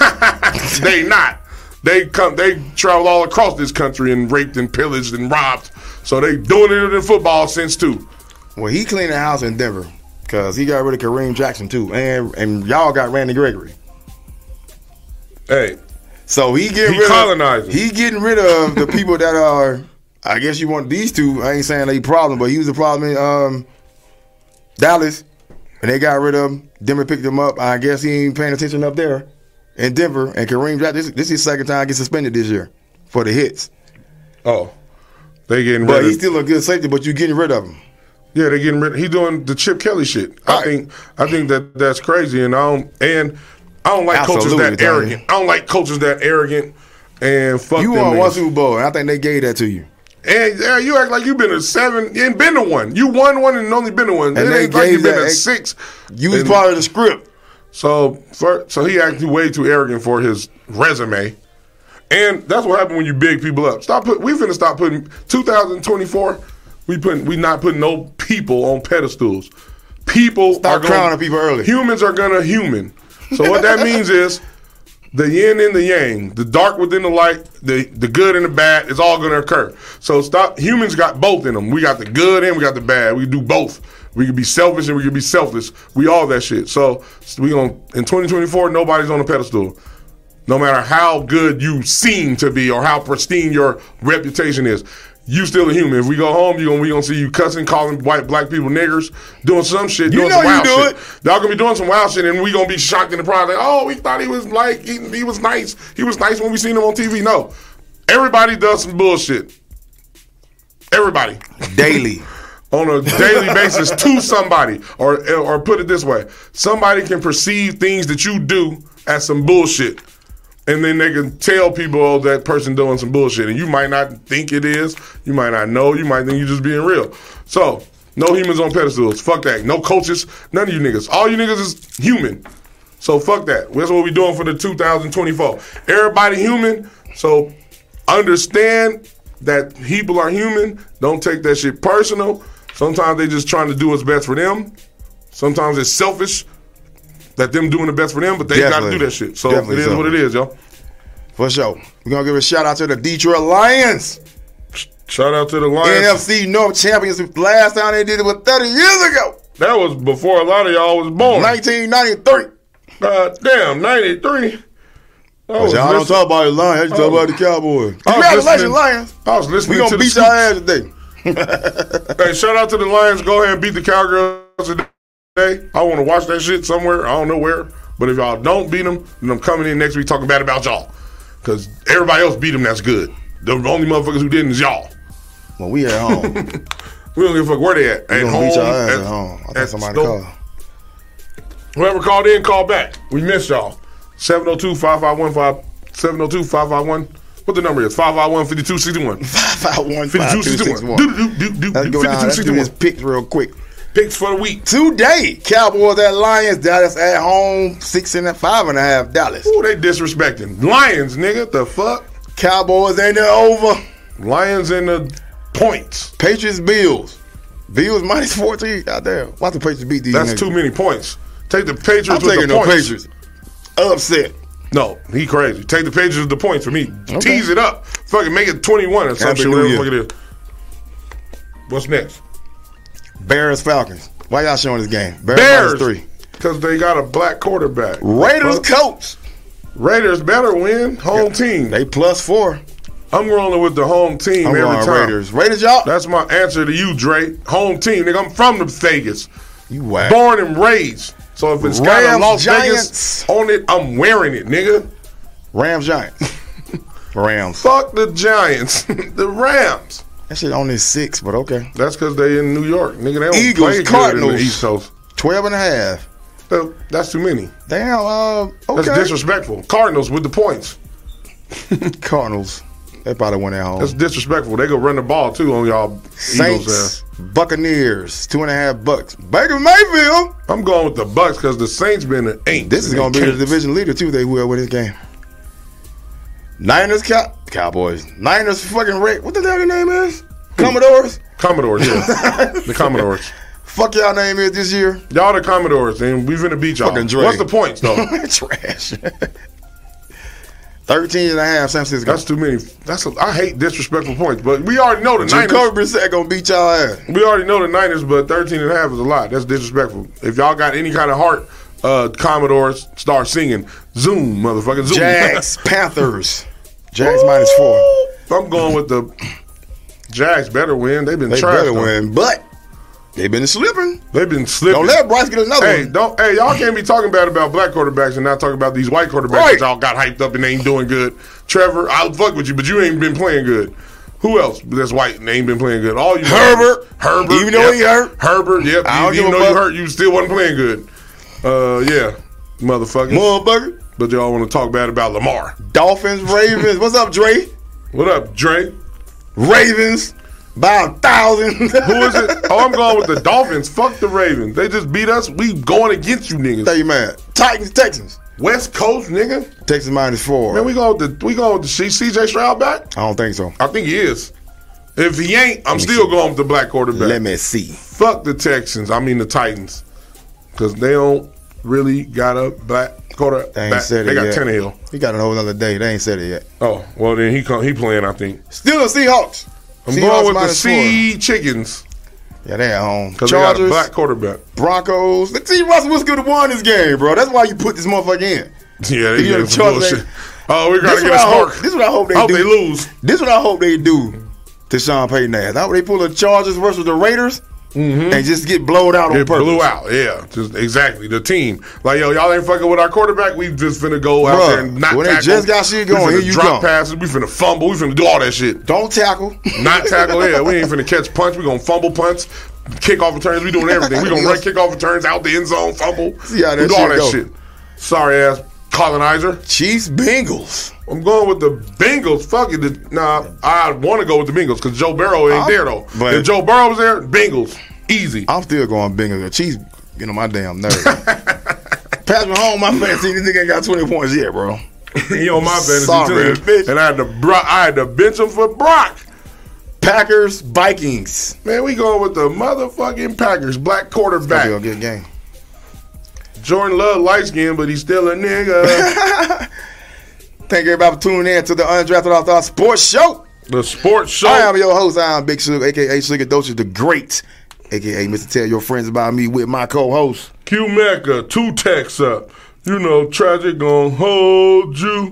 They not. They travel all across this country and raped and pillaged and robbed. So they doing it in football since too. Well, he cleaned the house in Denver because he got rid of Kareem Jackson too, and y'all got Randy Gregory. Hey, So he colonizing. He getting rid of the people that are. I guess you want these two. I ain't saying they problem, but he was the problem in Dallas, and they got rid of him. Denver picked him up. I guess he ain't paying attention up there in Denver. And Kareem Jackson, this is his second time get suspended this year for the hits. oh, they getting But rid he's of. still a good safety. But you getting rid of him. Yeah, they getting rid. He doing the Chip Kelly shit. Right. I think that's crazy, and I don't like coaches Absolutely, that Tony. arrogant. I don't like coaches that arrogant and fuck You them won one niggas. Super Bowl, and I think they gave that to you. And yeah, you act like you been to 7. You ain't been to one. You won one and only been to one. And it they ain't like you gave been that- to 6. You was And part of the script. so he acted way too arrogant for his resume. And that's what happened when you big people up. We finna stop putting 2024. We not putting no people on pedestals. People Stop are gonna, crowning people early. Humans are gonna human. So what that means is the yin and the yang, the dark within the light, the good and the bad is all gonna occur. So stop. Humans got both in them. We got the good and we got the bad. We can do both. We can be selfish and we can be selfless. We all that shit. So we gonna in 2024, nobody's on a pedestal. No matter how good you seem to be or how pristine your reputation is, you still a human. If we go home, we gonna see you cussing, calling black people niggers, doing some shit, You doing know some you wild do shit. it. Y'all gonna be doing some wild shit, and we gonna be shocked in the pride. Like, oh, we thought he was like he was nice. He was nice when we seen him on TV. No, everybody does some bullshit. Everybody. Daily. On a daily basis to somebody, or put it this way, somebody can perceive things that you do as some bullshit, and then they can tell people, oh, that person doing some bullshit, and you might not think it is, you might not know, you might think you're just being real. So, no humans on pedestals, fuck that. No coaches, none of you niggas. All you niggas is human. So fuck that. That's what we doing for the 2024. Everybody human, so understand that people are human. Don't take that shit personal. Sometimes they just trying to do what's best for them. Sometimes it's selfish that them doing the best for them, but they got to Definitely. do that shit. So Definitely it is what it is, yo. For sure. We're going to give a shout out to the Detroit Lions. Shout out to the Lions. NFC North champions. Last time they did it was 30 years ago. That was before a lot of y'all was born. 1993. Damn, 93. But y'all don't talk about the Lions. You talk about the Cowboys. Congratulations, Lions. I was listening We gonna to beat the y'all ass today. Hey, shout out to the Lions. Go ahead and beat the Cowgirls today. I want to watch that shit somewhere. I don't know where. But if y'all don't beat them, then I'm coming in next week talking bad about y'all. Because everybody else beat them, that's good. The only motherfuckers who didn't is y'all. Well, we at home. We don't give a fuck where they at. We At gonna home. beat y'all ass at home. I think somebody called. Whoever called in, call back. We missed y'all. 702-551-5. 702-551. What the number is? 551-5261. 551-5261. Let's go down. Let's do this picks real quick. Picks for the week. Today, Cowboys at Lions. Dallas at home. 5.5 Dallas. Ooh, they disrespecting. Lions, nigga. The fuck? Cowboys ain't there over. Lions in the points. Patriots, Bills. Bills minus 14. God damn. Why the Patriots beat these That's niggas? too many points. Take the Patriots I'm with taking the no points. Patriots. Upset. No, he crazy. Take the Patriots with the points for me. Okay. Tease it up. Fucking make it 21 or some Happy shit. New Whatever Year. the fuck it is. What's next? Bears, Falcons. Why y'all showing this game? Bears. minus 3. Because they got a black quarterback. Raiders, Colts. Raiders better win. Home team. They plus 4. I'm rolling with the home team I'm every going time. Raiders. Raiders, y'all. That's my answer to you, Dre. Home team. Nigga, I'm from the Vegas. You whack. Born and raised. So if it's got a Rams, Las Giants. Vegas on it, I'm wearing it, nigga. Rams, Giants. Rams. Fuck the Giants. The Rams. That shit only 6, but okay. That's because they in New York. Nigga, they don't Eagles, play good Cardinals. in the East Coast. 12.5. That's too many. Damn, okay. That's disrespectful. Cardinals with the points. Cardinals. They probably win at home. That's disrespectful. They go run the ball too on y'all Eagles ass. Saints, Buccaneers, 2.5 bucks. Baker Mayfield. I'm going with the Bucks because the Saints been an ain't. This is going to be the division leader, too. They will win this game. Niners, Cowboys. Niners, fucking Red. What the hell their name is? Commodores? Commodores, yeah. The Commodores. Fuck y'all name is this year? Y'all the Commodores, and we finna beat y'all. Fucking Dre. What's the points, though? Trash. 13.5, San Francisco. That's too many. I hate disrespectful points, but we already know the Niners. Jacoby Brissett going to beat y'all ass. We already know the Niners, but 13.5 is a lot. That's disrespectful. If y'all got any kind of heart, Commodores, start singing. Zoom, motherfucker. Zoom. Jags, Panthers. Jags minus 4. I'm going with the Jags better win. They've been They trash. better though. win, but they've been slipping. They've been slipping. Don't let Bryce get another Hey, one. Hey, y'all can't be talking bad about black quarterbacks and not talking about these white quarterbacks Right. that y'all got hyped up and they ain't doing good. Trevor, I'll fuck with you, but you ain't been playing good. Who else that's white and ain't been playing good? All you Herbert. Herbert, Even though he hurt. Herbert, yep. I don't Even give a though you fuck. hurt, you still wasn't playing good. Yeah, motherfucker. Motherfucker. But y'all want to talk bad about Lamar. Dolphins, Ravens. What's up, Dre? What up, Dre? Ravens by 1,000. Who is it? Oh, I'm going with the Dolphins. Fuck the Ravens. They just beat us. We going against you niggas. Tell you, man. Titans, Texans. West Coast, nigga. Texans minus 4. Man, we going with the CJ Stroud back? I don't think so. I think he is. If he ain't, I'm still going with the black quarterback. Let me see. Fuck the Texans. I mean the Titans. Because they don't really got a black quarterback. They ain't said it They got yet. Tannehill. He got a whole other day. They ain't said it yet. Oh, well then he playing, I think. Still the Seahawks. I'm Seahawks going with the minus 4. Sea Chickens. Yeah, they at home. Because they got a Chargers, black quarterback. Broncos. Let's see Russell Wilson could have won this game, bro. That's why you put this motherfucker in. Yeah, they You know, get some Chargers, bullshit. Oh, we got This to what get a I hope. spark. This what I hope they I hope do. they lose. This what I hope they do to Sean Payton ass. I hope they pull the Chargers versus the Raiders and just get blowed out on It purpose. blew out, yeah. Just exactly. The team. Like, yo, y'all ain't fucking with our quarterback. We just finna go out Bruh, there and not when they tackle. just got shit We going, finna here you drop come. passes. We finna fumble. We finna do all that shit. Don't tackle. Not tackle, yeah. We ain't finna catch punch. We gonna fumble punts, kickoff returns. We doing everything. We gonna run kickoff returns out the end zone, fumble. See how that we do all shit that go. shit. Sorry ass colonizer. Chiefs, Bengals. I'm going with the Bengals. Fuck it. Nah, I want to go with the Bengals because Joe Burrow ain't there though. but- If Joe Burrow was there, Bengals. Easy. I'm still going Bengals. The Chiefs get on my damn nerves. Pass me home, my fantasy. This nigga ain't got 20 points yet, bro. He on my fantasy Sorry, team, bitch. and I had to bench him for Brock. Packers, Vikings. Man, we going with the motherfucking Packers. Black That's gonna be a quarterback. good game. Jordan Love light skin, but he's still a nigga. Thank everybody for tuning in to the Undrafted All-Star Sports Show. The sports show. I am your host. I am Big Sugar, a.k.a. Sugar Doce the Great, a.k.a. Mr. Tell Your Friends About Me with my co-host. Q Mecca, 2 texts up. You know, Tragic gonna hold you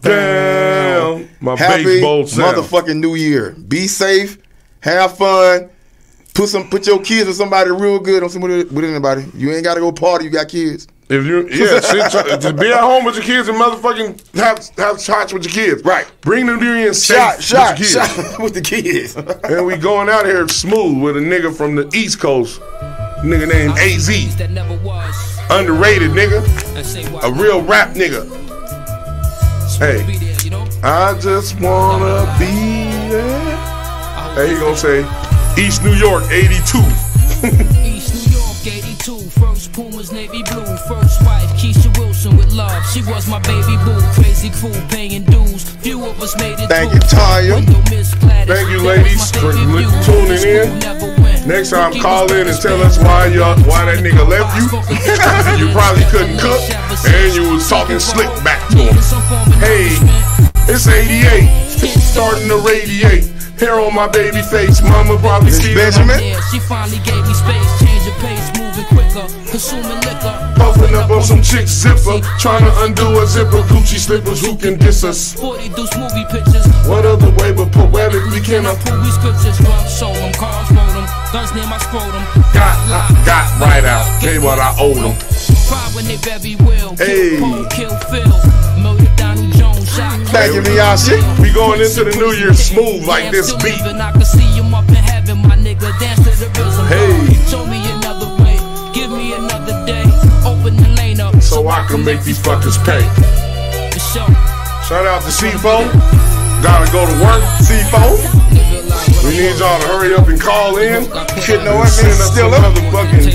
Damn. My Happy baseball sound. motherfucking New Year. Be safe. Have fun. Put your kids with somebody real good. Don't with anybody. You ain't got to go party. You got kids. If you, to be at home with your kids and motherfucking have shots with your kids. Right. Bring the New Year safe Shot with your kids. with the kids. And we going out here smooth with a nigga from the East Coast. Nigga named AZ. Underrated nigga. A real rap nigga. Hey, I just wanna be there. Hey, he gonna say East New York 82. East New York 82, first Pumas navy blue, first wife Keisha Wilson with love. She was my baby boo, crazy cool paying dues. Few of us made it. Thank you, Tanya. Thank you, ladies, for tuning in. Next time, call in and tell us why that nigga left you. You probably couldn't cook, and you was talking slick back to him. Hey, it's 88, starting to radiate. Hair on my baby face, mama probably see Benjamin. Yeah, she finally gave me space, change of pace, moving quicker, consuming liquor. Puffing up on some chick zipper, trying to undo a zipper, Gucci slippers, who can diss us? 40 deuce movie pictures. What other way but poetically can I Pull these scriptures, drugs, show them, cars, roll them, guns near my scrotum. got right out, gave what I owed them. Cry when they very will, Hey. kill Paul, kill Phil, murder Donald Jones, shot. Thank you, Miyashi. We going into the New Year smooth like this beat. I can see him up in heaven, my nigga, dance to the rhythm. Hey. Show me another way, give me another day, open the lane up So I can make these fuckers pay. for sure. Shout out to C4. Gotta go to work, C4. We need y'all to hurry up and call in. Shit, no, And send us still some up. motherfucking,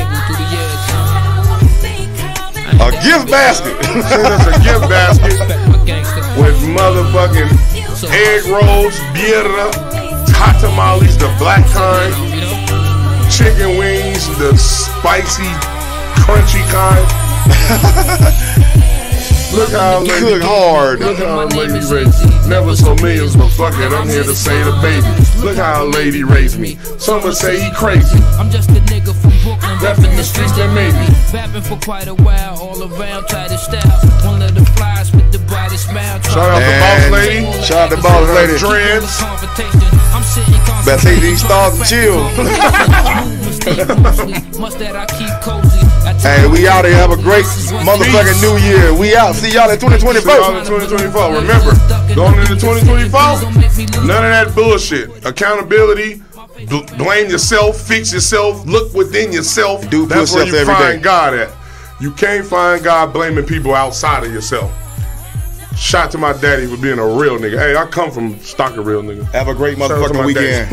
A gift basket. send us a gift basket with motherfucking egg rolls, birra, hot tamales, the black kind, chicken wings, the spicy, crunchy kind. Look how Cook hard. Look how lady raised me. Never so millions, but fuck it, I'm here to say the baby. Look how a lady raised me. Some would say he crazy. I'm just a nigga from Brooklyn, Rapping rapping the streets that made me. Rapping for quite a while, all around, tighter style. One of the flies with the brightest smile. Shout out to Boss Lady. Shout out to Boss Lady. Dreads. Better take these stars and chill. Hey, we out here. Have a great motherfucking New Year. We out. See y'all in 2024. See y'all in 2024. Remember, going into 2024, none of that bullshit. Accountability. Blame yourself. Fix yourself. Look within yourself. Do That's where push-ups you every find day. God at. You can't find God blaming people outside of yourself. Shout to my daddy for being a real nigga. Hey, I come from stock of real nigga. Have a great Shout out to motherfucking my daddy. weekend.